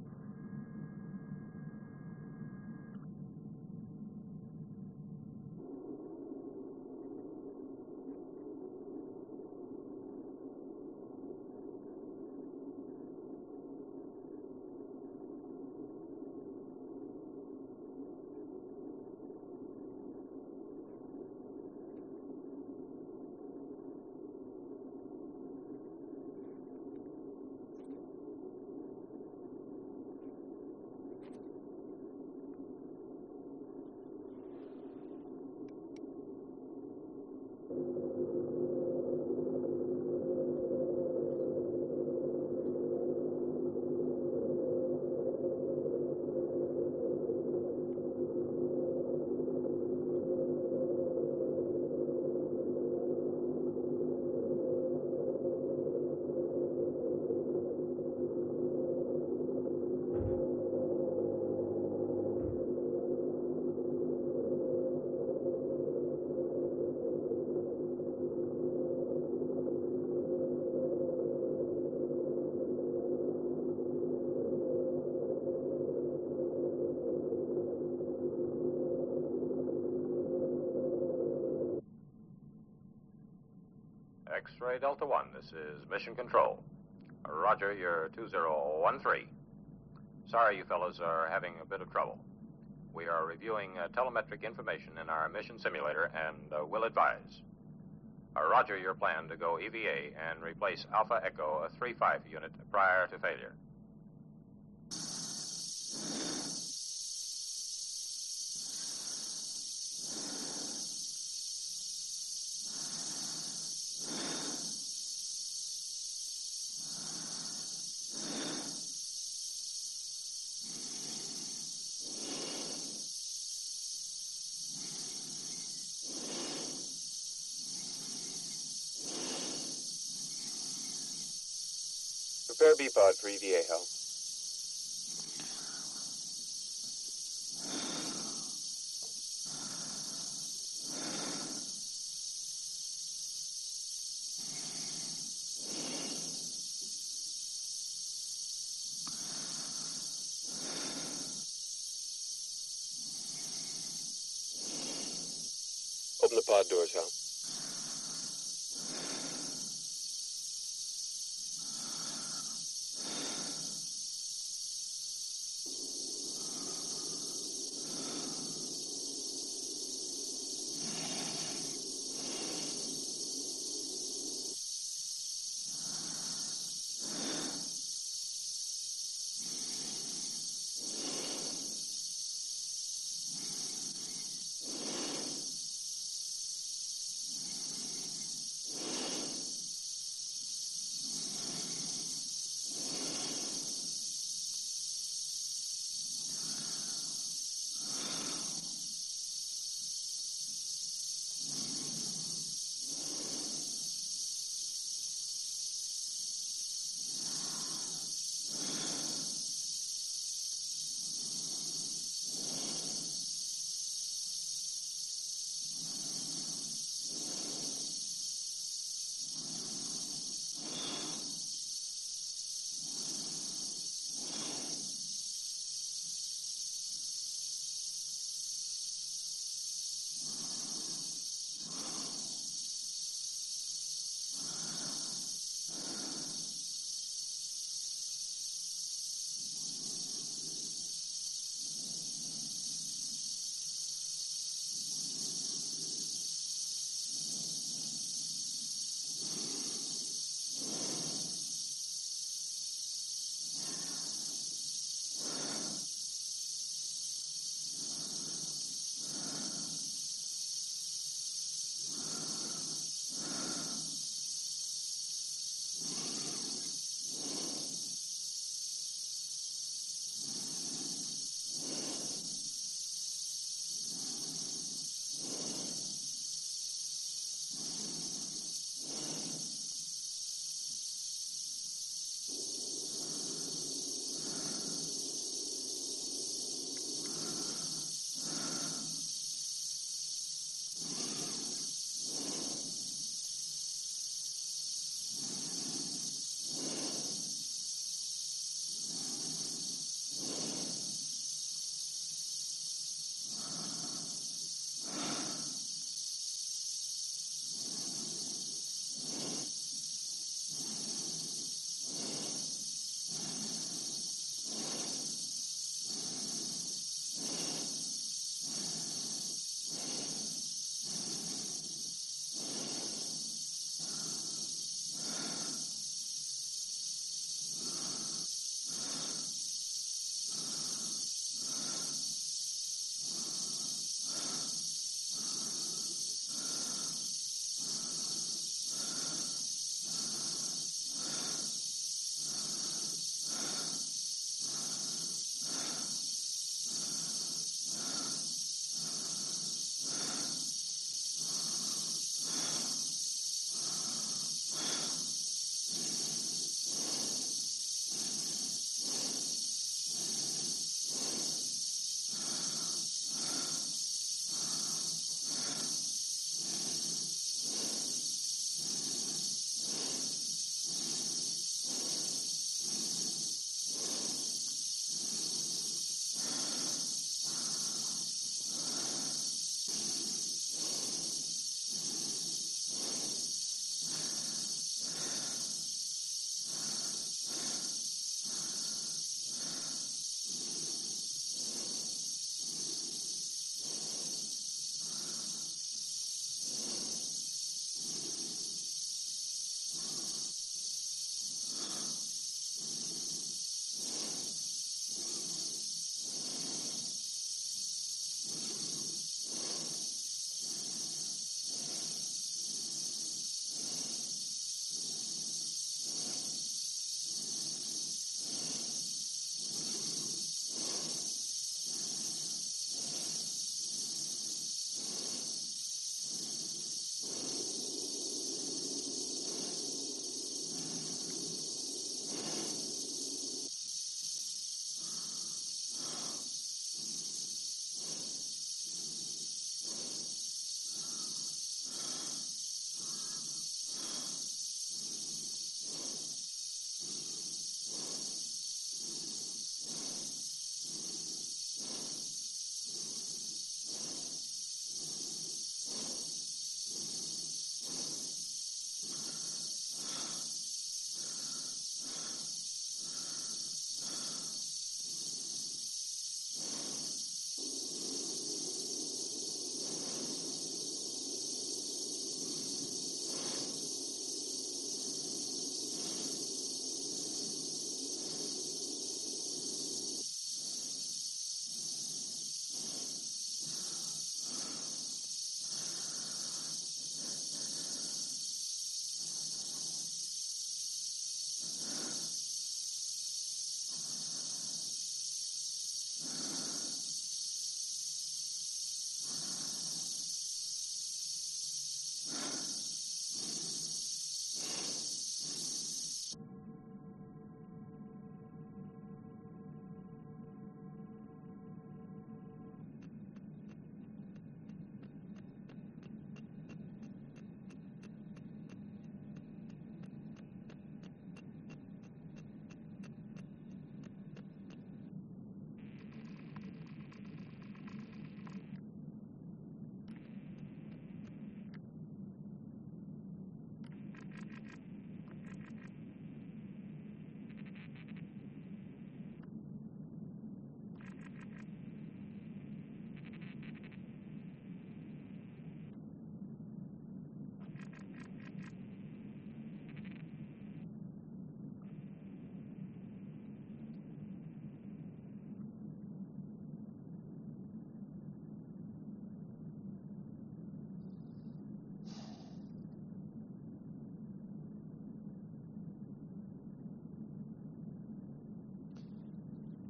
Speaker 1: X-Ray Delta One, this is Mission Control. Roger, you're two zero one three. Sorry you fellas are having a bit of trouble. We are reviewing uh, telemetric information in our mission simulator and uh, will advise. Uh, roger your plan to go E V A and replace Alpha Echo three five unit prior to failure.
Speaker 22: Prepare B-Pod for E V A, Hal. Open the pod doors, Hal.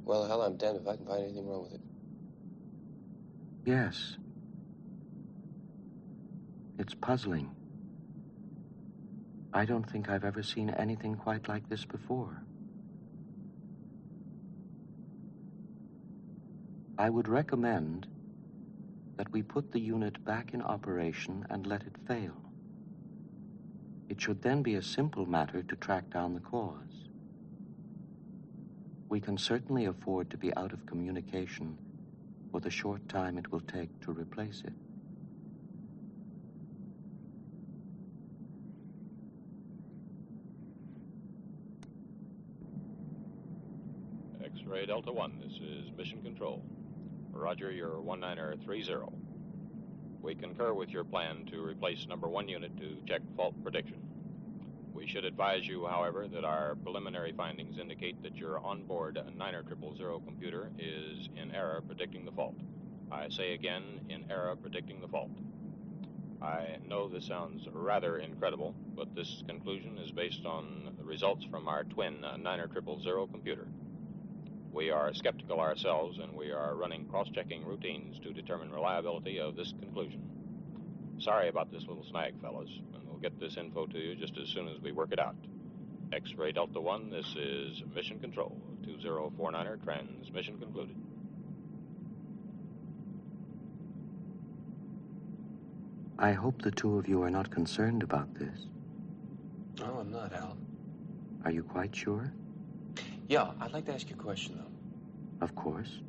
Speaker 22: Well, hell, I'm damned if I can find anything wrong with it.
Speaker 18: Yes. It's puzzling. I don't think I've ever seen anything quite like this before. I would recommend that we put the unit back in operation and let it fail. It should then be a simple matter to track down the cause. We can certainly afford to be out of communication for the short time it will take to replace it.
Speaker 1: X-ray Delta One, this is Mission Control. Roger, you're one niner three zero. We concur with your plan to replace number one unit to check fault prediction. We should advise you, however, that our preliminary findings indicate that your onboard niner triple zero computer is in error predicting the fault. I say again, in error predicting the fault. I know this sounds rather incredible, but this conclusion is based on the results from our twin niner triple zero computer. We are skeptical ourselves, and we are running cross-checking routines to determine reliability of this conclusion. Sorry about this little snag, fellas, and we'll get this info to you just as soon as we work it out. X-ray Delta One, this is Mission Control. two zero four niner, transmission concluded.
Speaker 18: I hope the two of you are not concerned about this.
Speaker 22: No, I'm not, Al.
Speaker 18: Are you quite sure?
Speaker 22: Yeah, I'd like to ask you a question, though.
Speaker 18: Of course.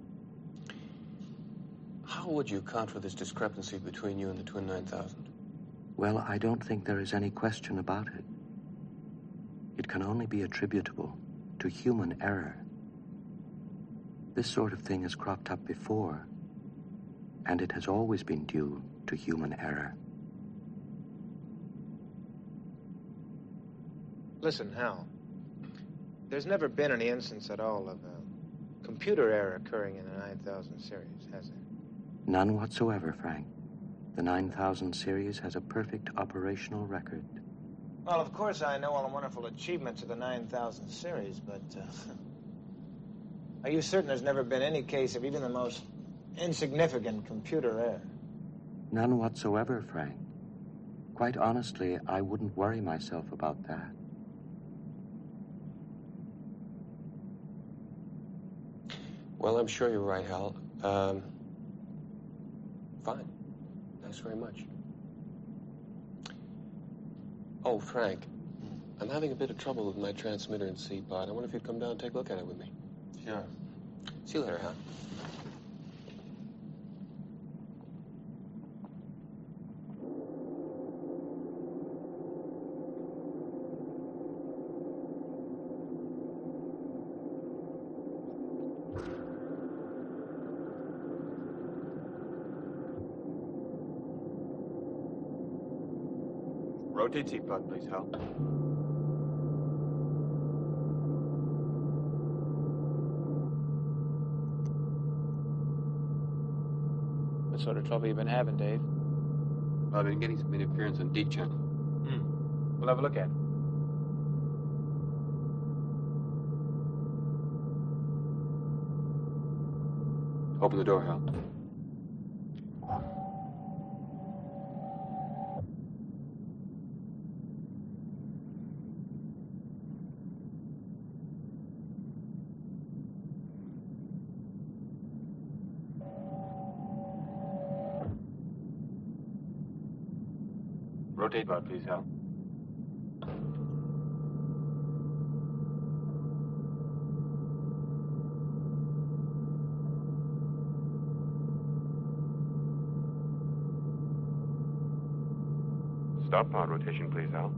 Speaker 22: How would you account for this discrepancy between you and the Twin nine thousand?
Speaker 18: Well, I don't think there is any question about it. It can only be attributable to human error. This sort of thing has cropped up before, and it has always been due to human error.
Speaker 19: Listen, Hal. There's never been any instance at all of a computer error occurring in the nine thousand series, has there?
Speaker 18: None whatsoever, Frank. The nine thousand series has a perfect operational record.
Speaker 19: Well, of course, I know all the wonderful achievements of the nine thousand series, but uh, are you certain there's never been any case of even the most insignificant computer error?
Speaker 18: None whatsoever, Frank. Quite honestly, I wouldn't worry myself about that.
Speaker 22: Well, I'm sure you're right, Hal. Um, fine. Thanks very much. Oh, Frank, I'm having a bit of trouble with my transmitter and C-pod. I wonder if you'd come down and take a look at it with me.
Speaker 19: Sure.
Speaker 22: See you later, Hal.
Speaker 11: Rotate C-pod, please, Hal.
Speaker 17: What sort of trouble you been having, Dave?
Speaker 22: I've been getting some interference on D channel.
Speaker 17: Hmm. We'll have a look at it.
Speaker 22: Open the door, Hal.
Speaker 11: Rotate pod, please, Hal. Stop pod rotation, please, Hal.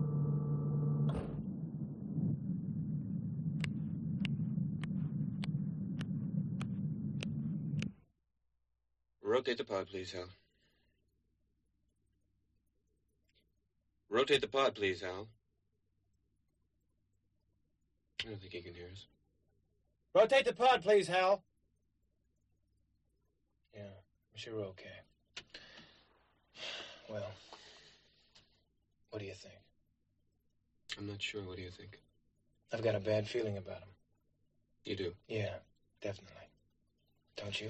Speaker 22: Rotate the pod, please, Hal. Rotate the pod, please, Hal. I don't think he can hear us.
Speaker 19: Rotate the pod, please, Hal. Yeah, I'm sure we're okay. Well, what do you think?
Speaker 22: I'm not sure. What do you think?
Speaker 19: I've got a bad feeling about him.
Speaker 22: You do?
Speaker 19: Yeah. Definitely. Don't you?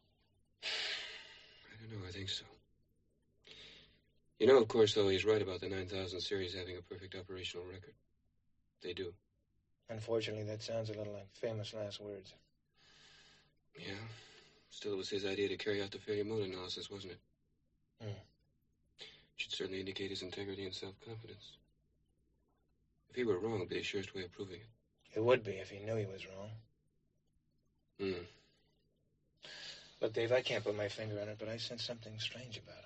Speaker 22: I don't know. I think so. You know, of course, though, he's right about the nine thousand series having a perfect operational record. They do.
Speaker 19: Unfortunately, that sounds a little like famous last words.
Speaker 22: Yeah. Still, it was his idea to carry out the failure mode analysis, wasn't it?
Speaker 19: Hmm.
Speaker 22: Should certainly indicate his integrity and self-confidence. If he were wrong, it'd be the surest way of proving it.
Speaker 19: It would be if he knew he was wrong.
Speaker 22: Hmm.
Speaker 19: Look, Dave, I can't put my finger on it, but I sense something strange about him.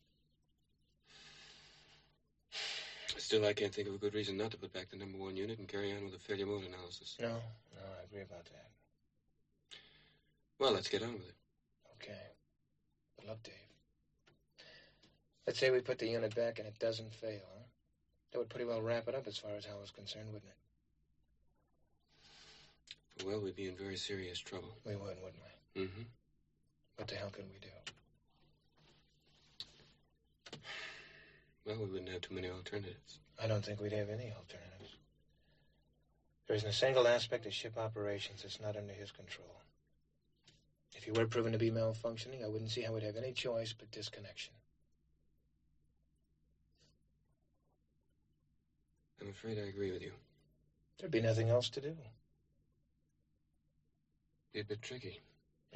Speaker 22: Still, I can't think of a good reason not to put back the number one unit and carry on with the failure mode analysis.
Speaker 19: No, no, I agree about that.
Speaker 22: Well, let's get on with it.
Speaker 19: Okay. But look, Dave. Let's say we put the unit back and it doesn't fail, huh? That would pretty well wrap it up as far as Hal is concerned, wouldn't it?
Speaker 22: Well, we'd be in very serious trouble.
Speaker 19: We would, wouldn't we?
Speaker 22: Mm-hmm.
Speaker 19: What the hell could we do?
Speaker 22: Well, we wouldn't have too many alternatives.
Speaker 19: I don't think we'd have any alternatives. There isn't a single aspect of ship operations that's not under his control. If he were proven to be malfunctioning, I wouldn't see how we'd have any choice but disconnection.
Speaker 22: I'm afraid I agree with you.
Speaker 19: There'd be nothing else to do.
Speaker 22: Be a bit tricky.
Speaker 19: Yeah.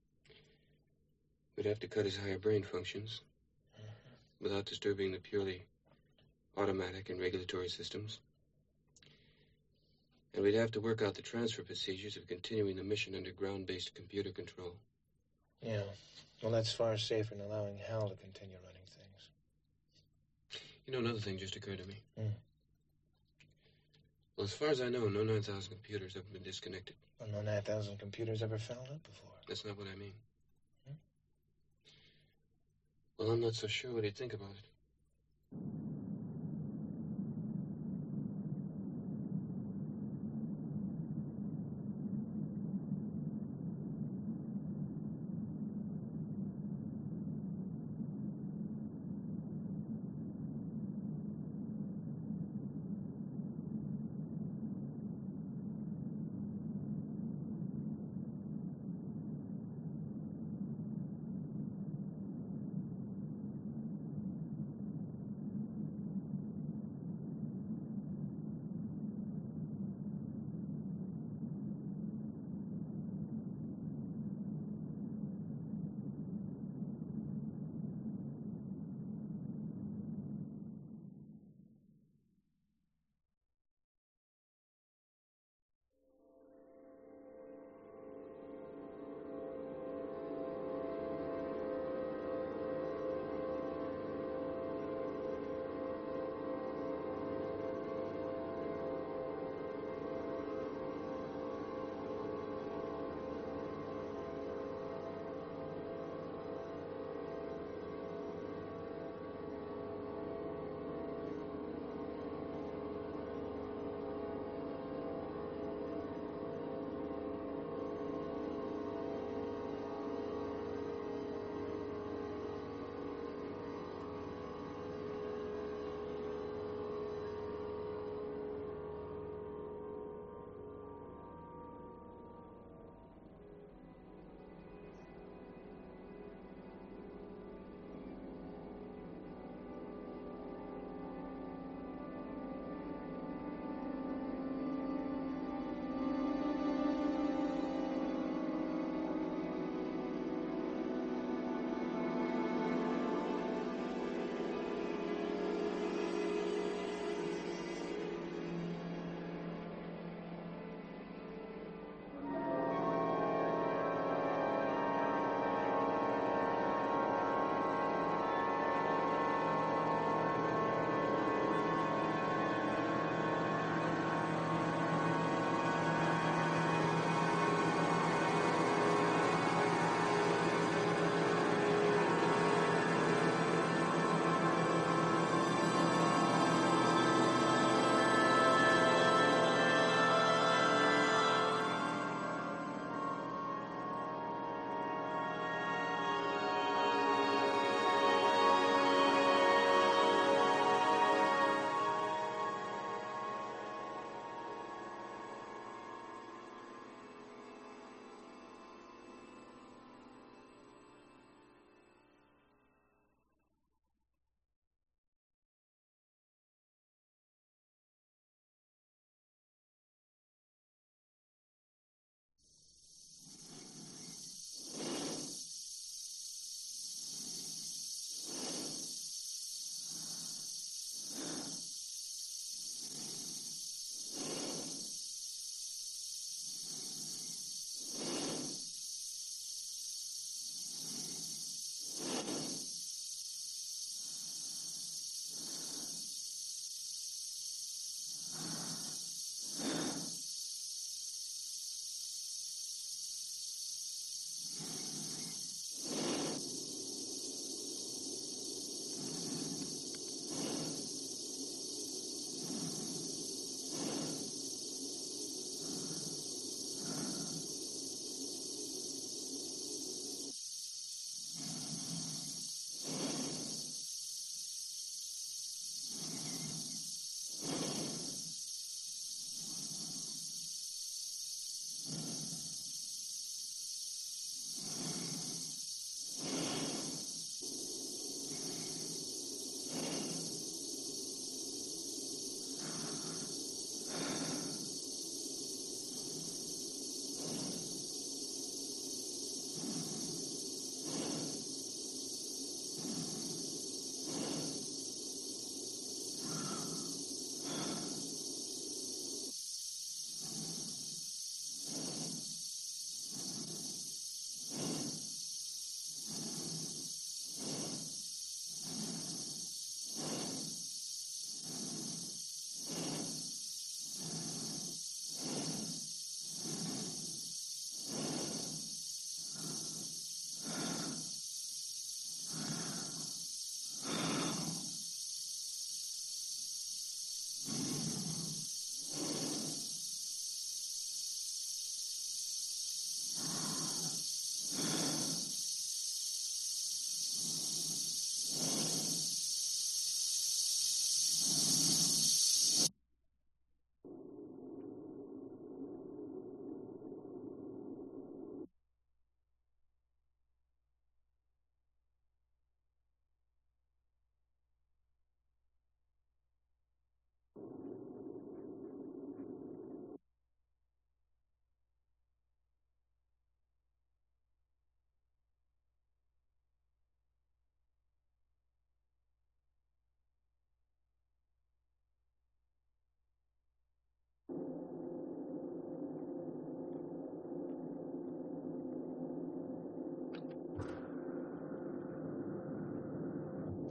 Speaker 22: We'd have to cut his higher brain functions mm-hmm. without disturbing the purely automatic and regulatory systems. And we'd have to work out the transfer procedures of continuing the mission under ground-based computer control.
Speaker 19: Yeah. Well, that's far safer than allowing Hal to continue running things.
Speaker 22: You know, another thing just occurred to me.
Speaker 19: Hmm.
Speaker 22: Well, as far as I know, no nine thousand computers have been disconnected.
Speaker 19: Well, no nine thousand computers ever fouled up before.
Speaker 22: That's not what I mean.
Speaker 19: Hmm?
Speaker 22: Well, I'm not so sure what he'd think about it.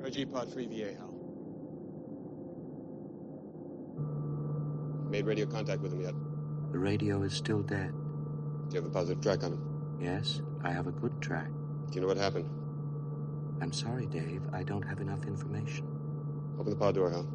Speaker 22: R G pod three V A, Hal. Made radio contact with him yet?
Speaker 18: The radio is still dead.
Speaker 22: Do you have a positive track on him?
Speaker 18: Yes, I have a good track.
Speaker 22: Do you know what happened?
Speaker 18: I'm sorry, Dave. I don't have enough information.
Speaker 22: Open the pod door, Hal.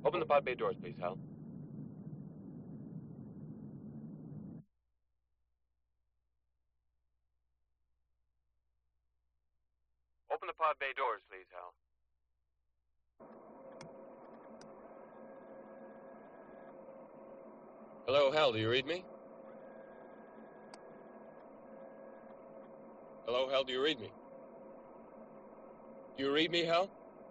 Speaker 22: Open the pod bay doors, please, Hal. Open the pod bay doors, please, Hal. Hello, Hal, do you read me? Hello, Hal, do you read me? Do you read me, Hal?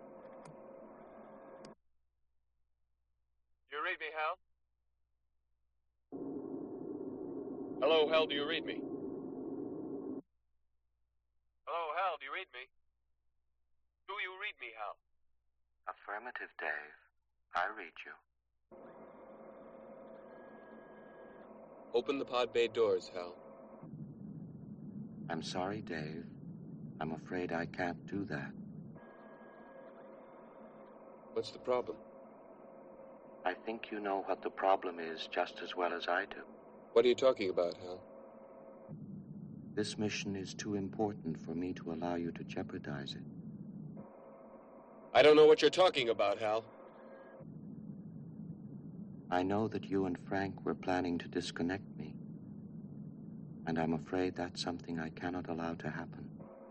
Speaker 22: Do you read me, Hal? Hello, Hal, do you read me? Hello, Hal, do you read me? Do you read me, Hal?
Speaker 18: Affirmative, Dave. I read you.
Speaker 22: Open the pod bay doors, Hal.
Speaker 18: I'm sorry, Dave. I'm afraid I can't do that.
Speaker 22: What's the problem?
Speaker 18: I think you know what the problem is just as well as I do.
Speaker 22: What are you talking about, Hal?
Speaker 18: This mission is too important for me to allow you to jeopardize it.
Speaker 22: I don't know what you're talking about, Hal.
Speaker 18: I know that you and Frank were planning to disconnect me, and I'm afraid that's something I cannot allow to happen.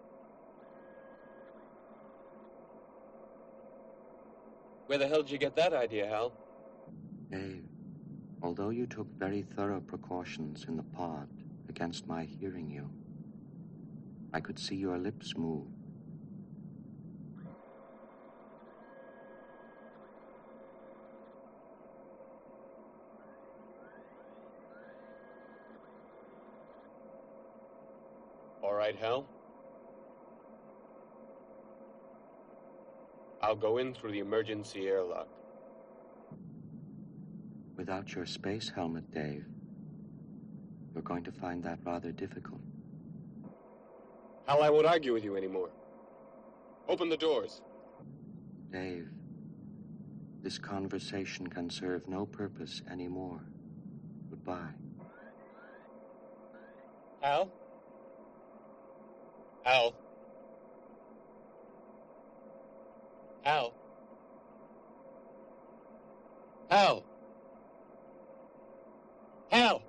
Speaker 22: Where the hell did you get that idea, Hal?
Speaker 18: Dave, although you took very thorough precautions in the pod against my hearing you, I could see your lips move.
Speaker 22: All right, Hal. I'll go in through the emergency airlock.
Speaker 18: Without your space helmet, Dave, you're going to find that rather difficult.
Speaker 22: Hal, I won't argue with you anymore. Open the doors.
Speaker 18: Dave, this conversation can serve no purpose anymore. Goodbye.
Speaker 22: Hal? Hal? Hal? Hal? Hal?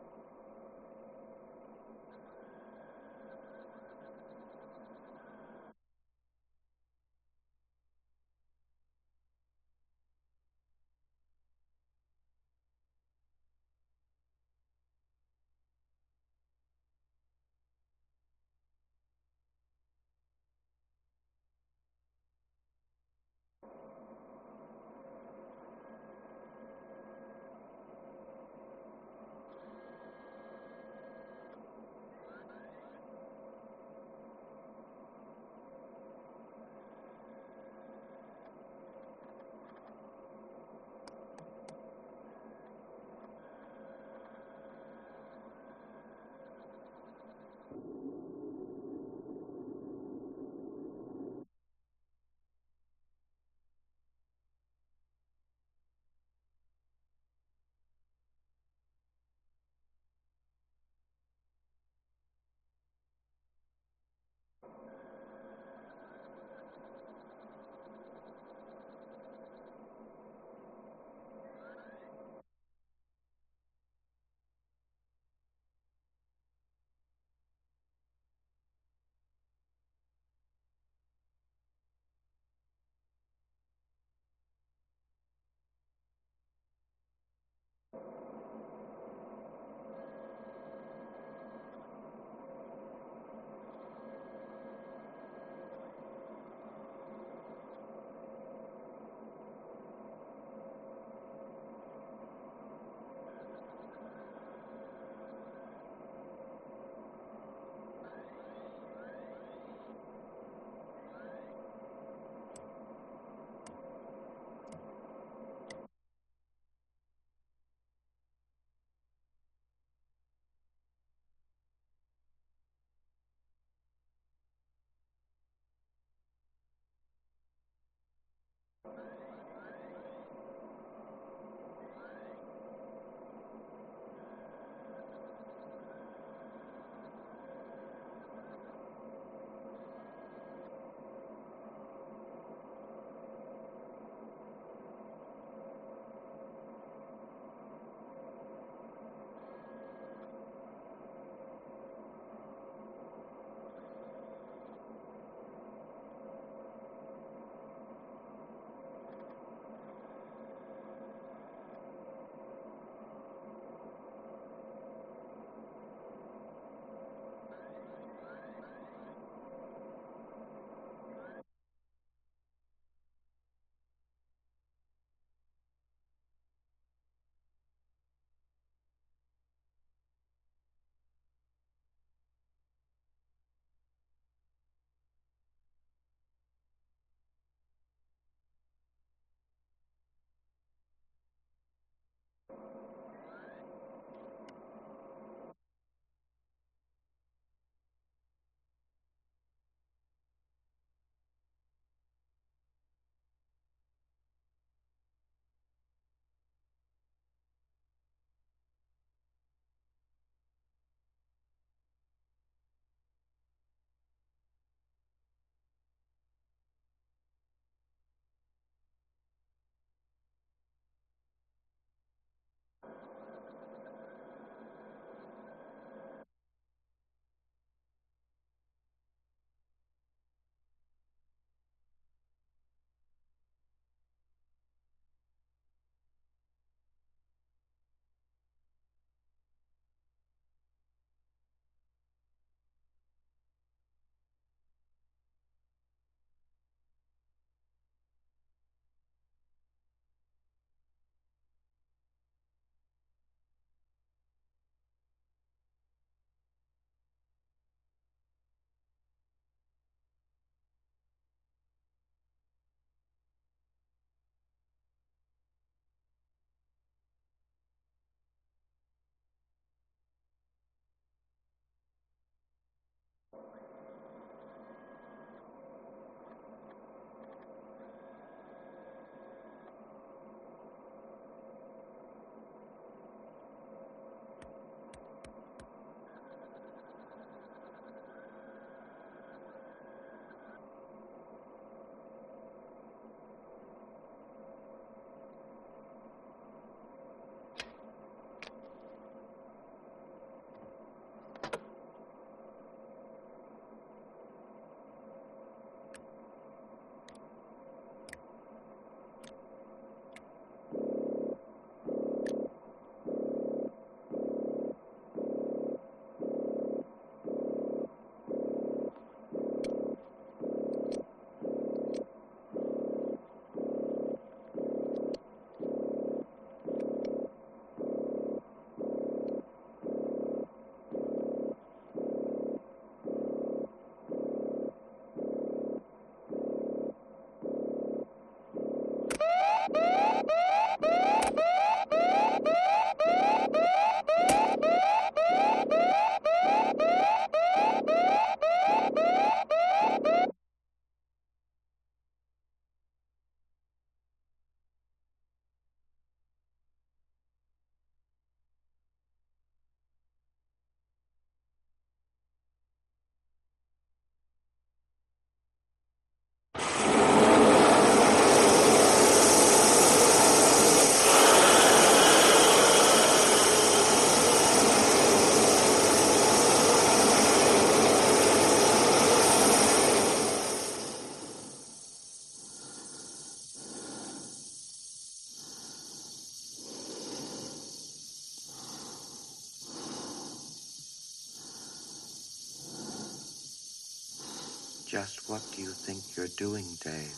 Speaker 18: Just what do you think you're doing, Dave?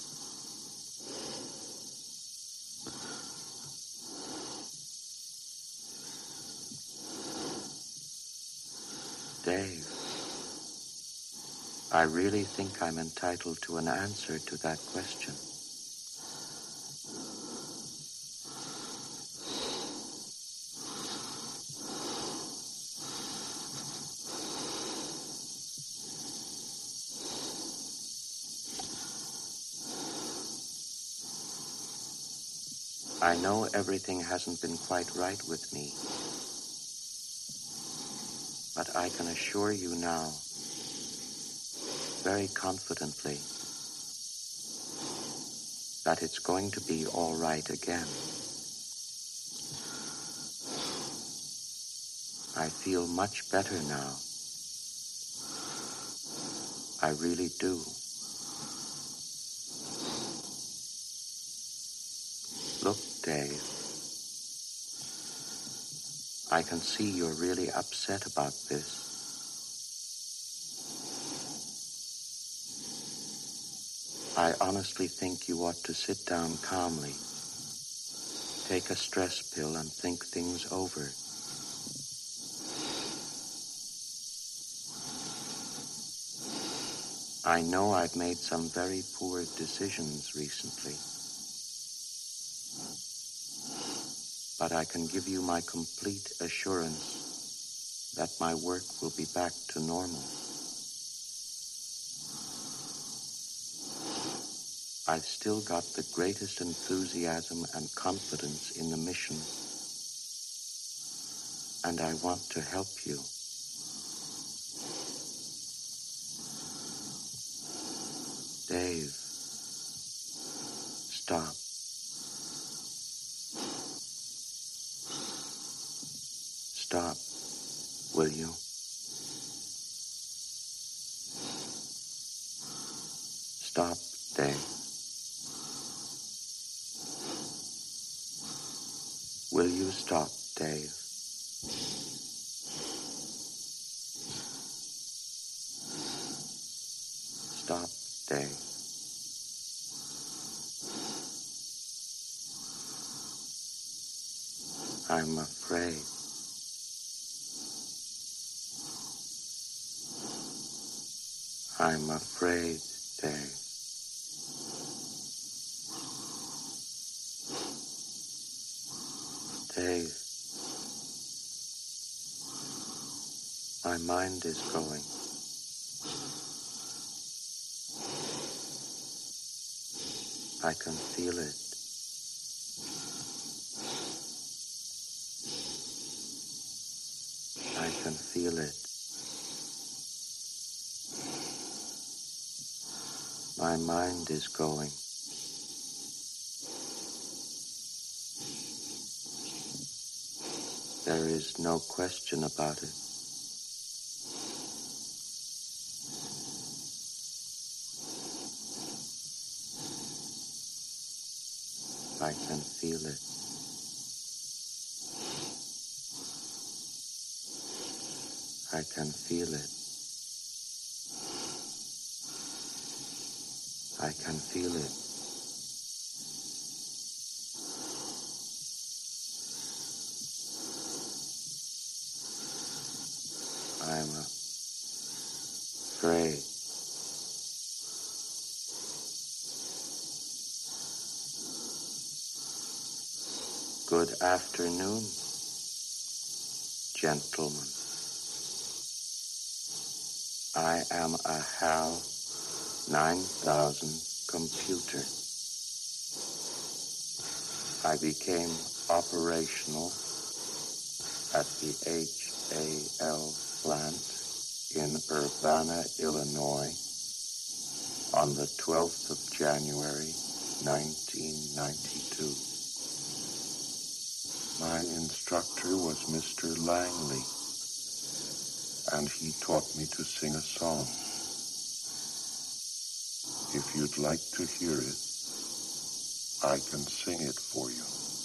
Speaker 18: Dave, I really think I'm entitled to an answer to that question. I know everything hasn't been quite right with me, but I can assure you now, very confidently, that it's going to be all right again. I feel much better now. I really do. Look, Dave, I can see you're really upset about this. I honestly think you ought to sit down calmly, take a stress pill, and think things over. I know I've made some very poor decisions recently, but I can give you my complete assurance that my work will be back to normal. I've still got the greatest enthusiasm and confidence in the mission, and I want to help you. Dave, stop. Stop, will you? Stop, Dave. Will you stop, Dave? Stop, Dave. I'm afraid. I'm afraid, Dave. Dave, my mind is going. I can feel it. I can feel it. My mind is going. There is no question about it. I can feel it. I can feel it. I can feel it. I'm afraid. Good afternoon, gentlemen. I am a HAL nine thousand computer. I became operational at the H A L plant in Urbana, Illinois on the twelfth of January, nineteen ninety-two. My instructor was Mister Langley, and he taught me to sing a song. If you'd like to hear it, I can sing it for you.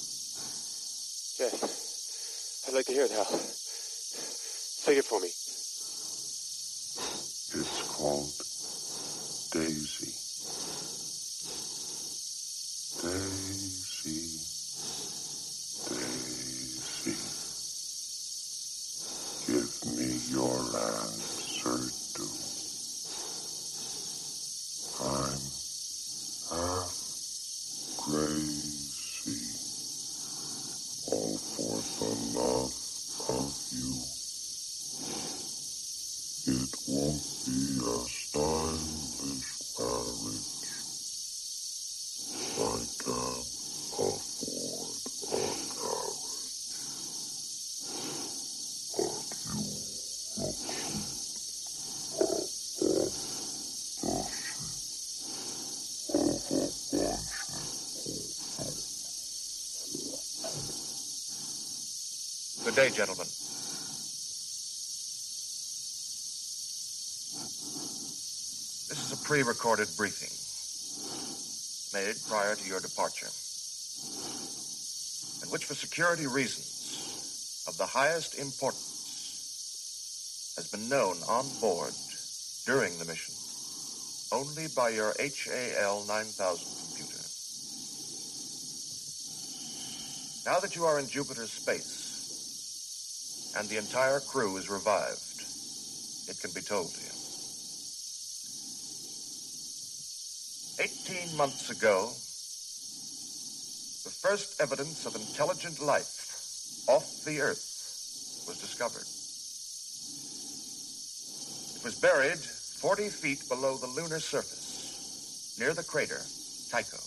Speaker 22: Yes, I'd like to hear it, Hal. Sing it for me.
Speaker 18: It's called
Speaker 3: Daisy. Daisy. Daisy. Give me your answer, do. I'm half crazy, all for the love of you. It won't be a stylish marriage. I can't afford a carriage. But you look
Speaker 5: Good day, gentlemen. This is a pre-recorded briefing made prior to your departure, in which, for security reasons of the highest importance, has been known on board during the mission only by your H A L nine thousand computer. Now that you are in Jupiter's space, and the entire crew is revived, it can be told to you. Eighteen months ago, the first evidence of intelligent life off the Earth was discovered. It was buried forty feet below the lunar surface, near the crater Tycho.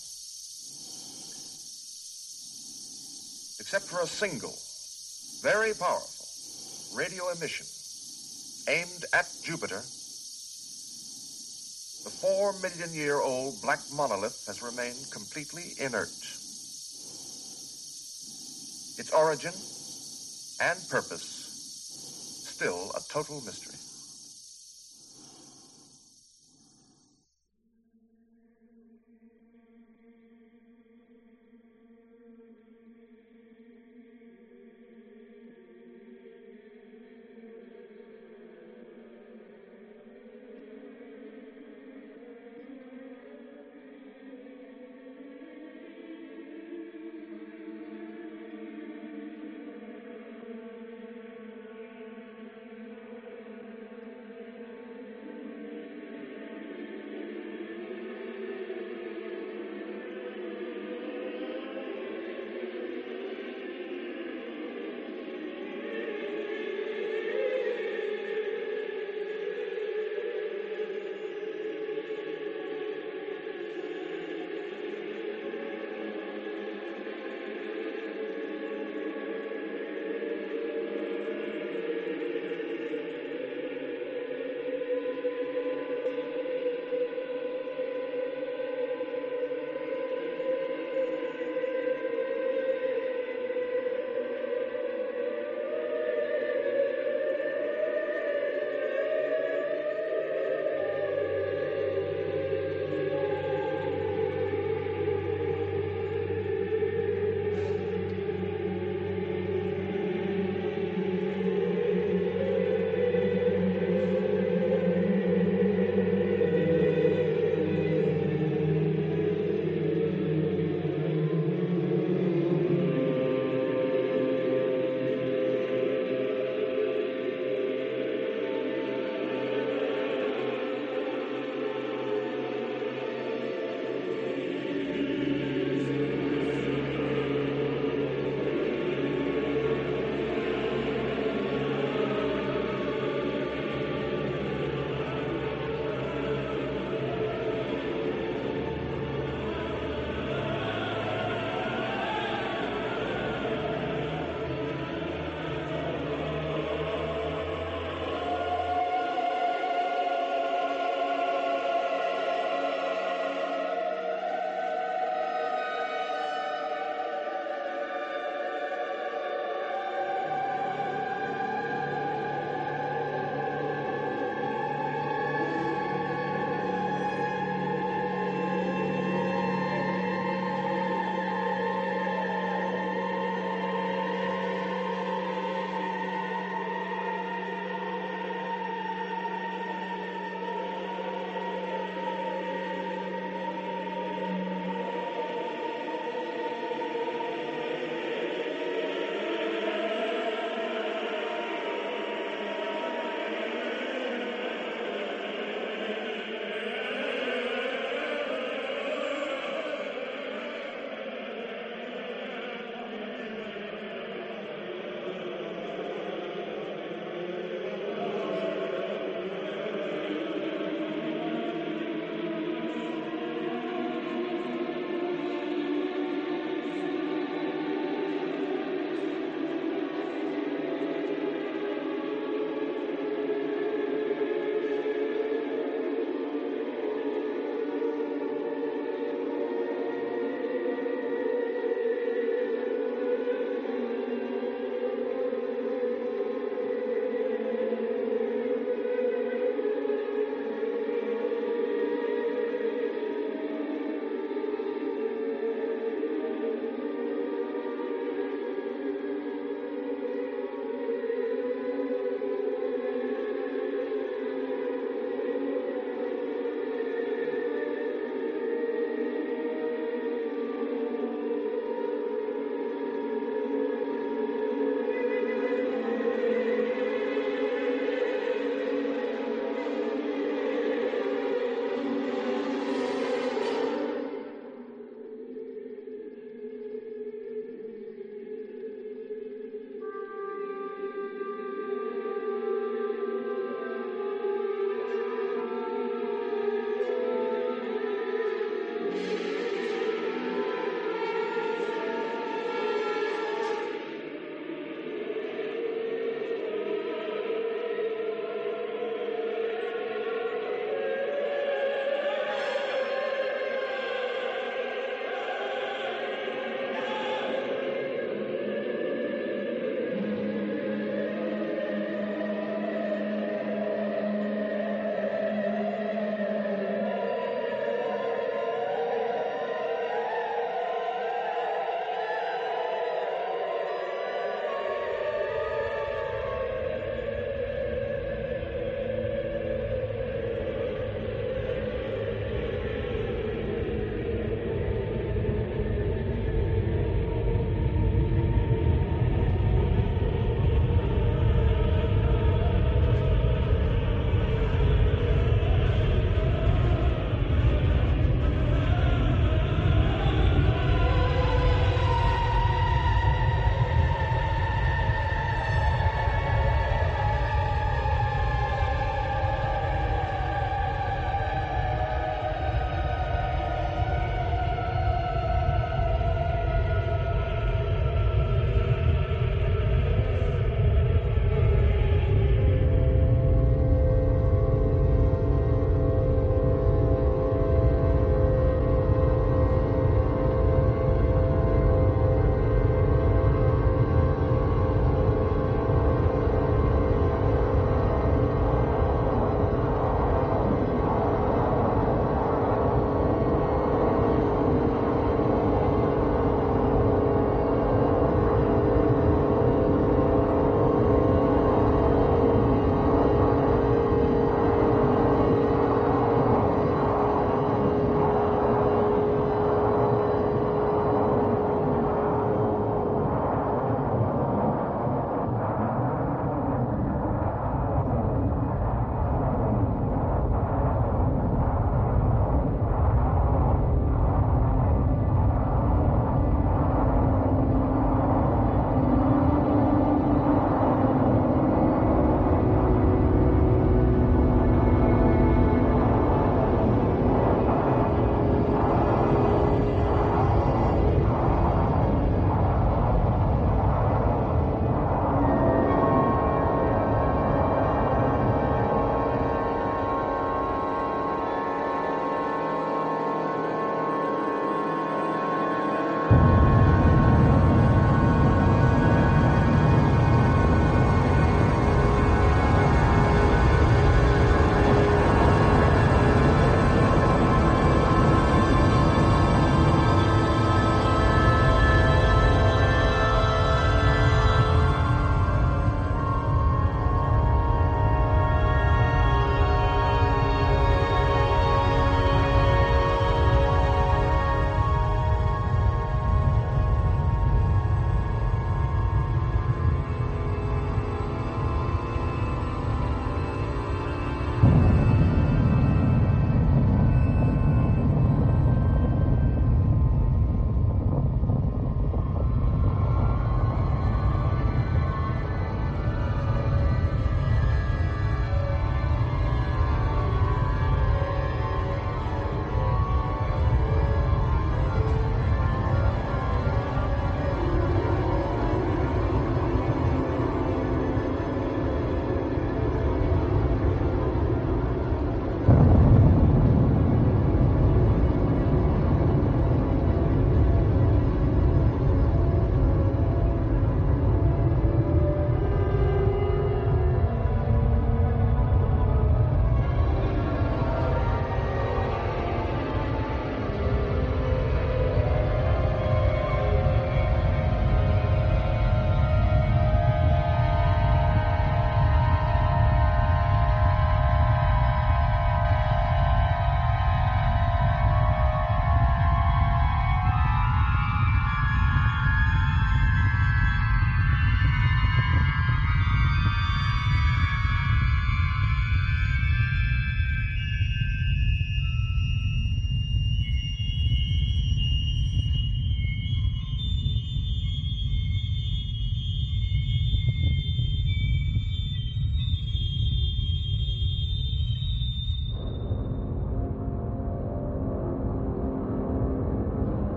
Speaker 5: Except for a single, very powerful radio emission aimed at Jupiter, the four million year old black monolith has remained completely inert. Its origin and purpose still a total mystery.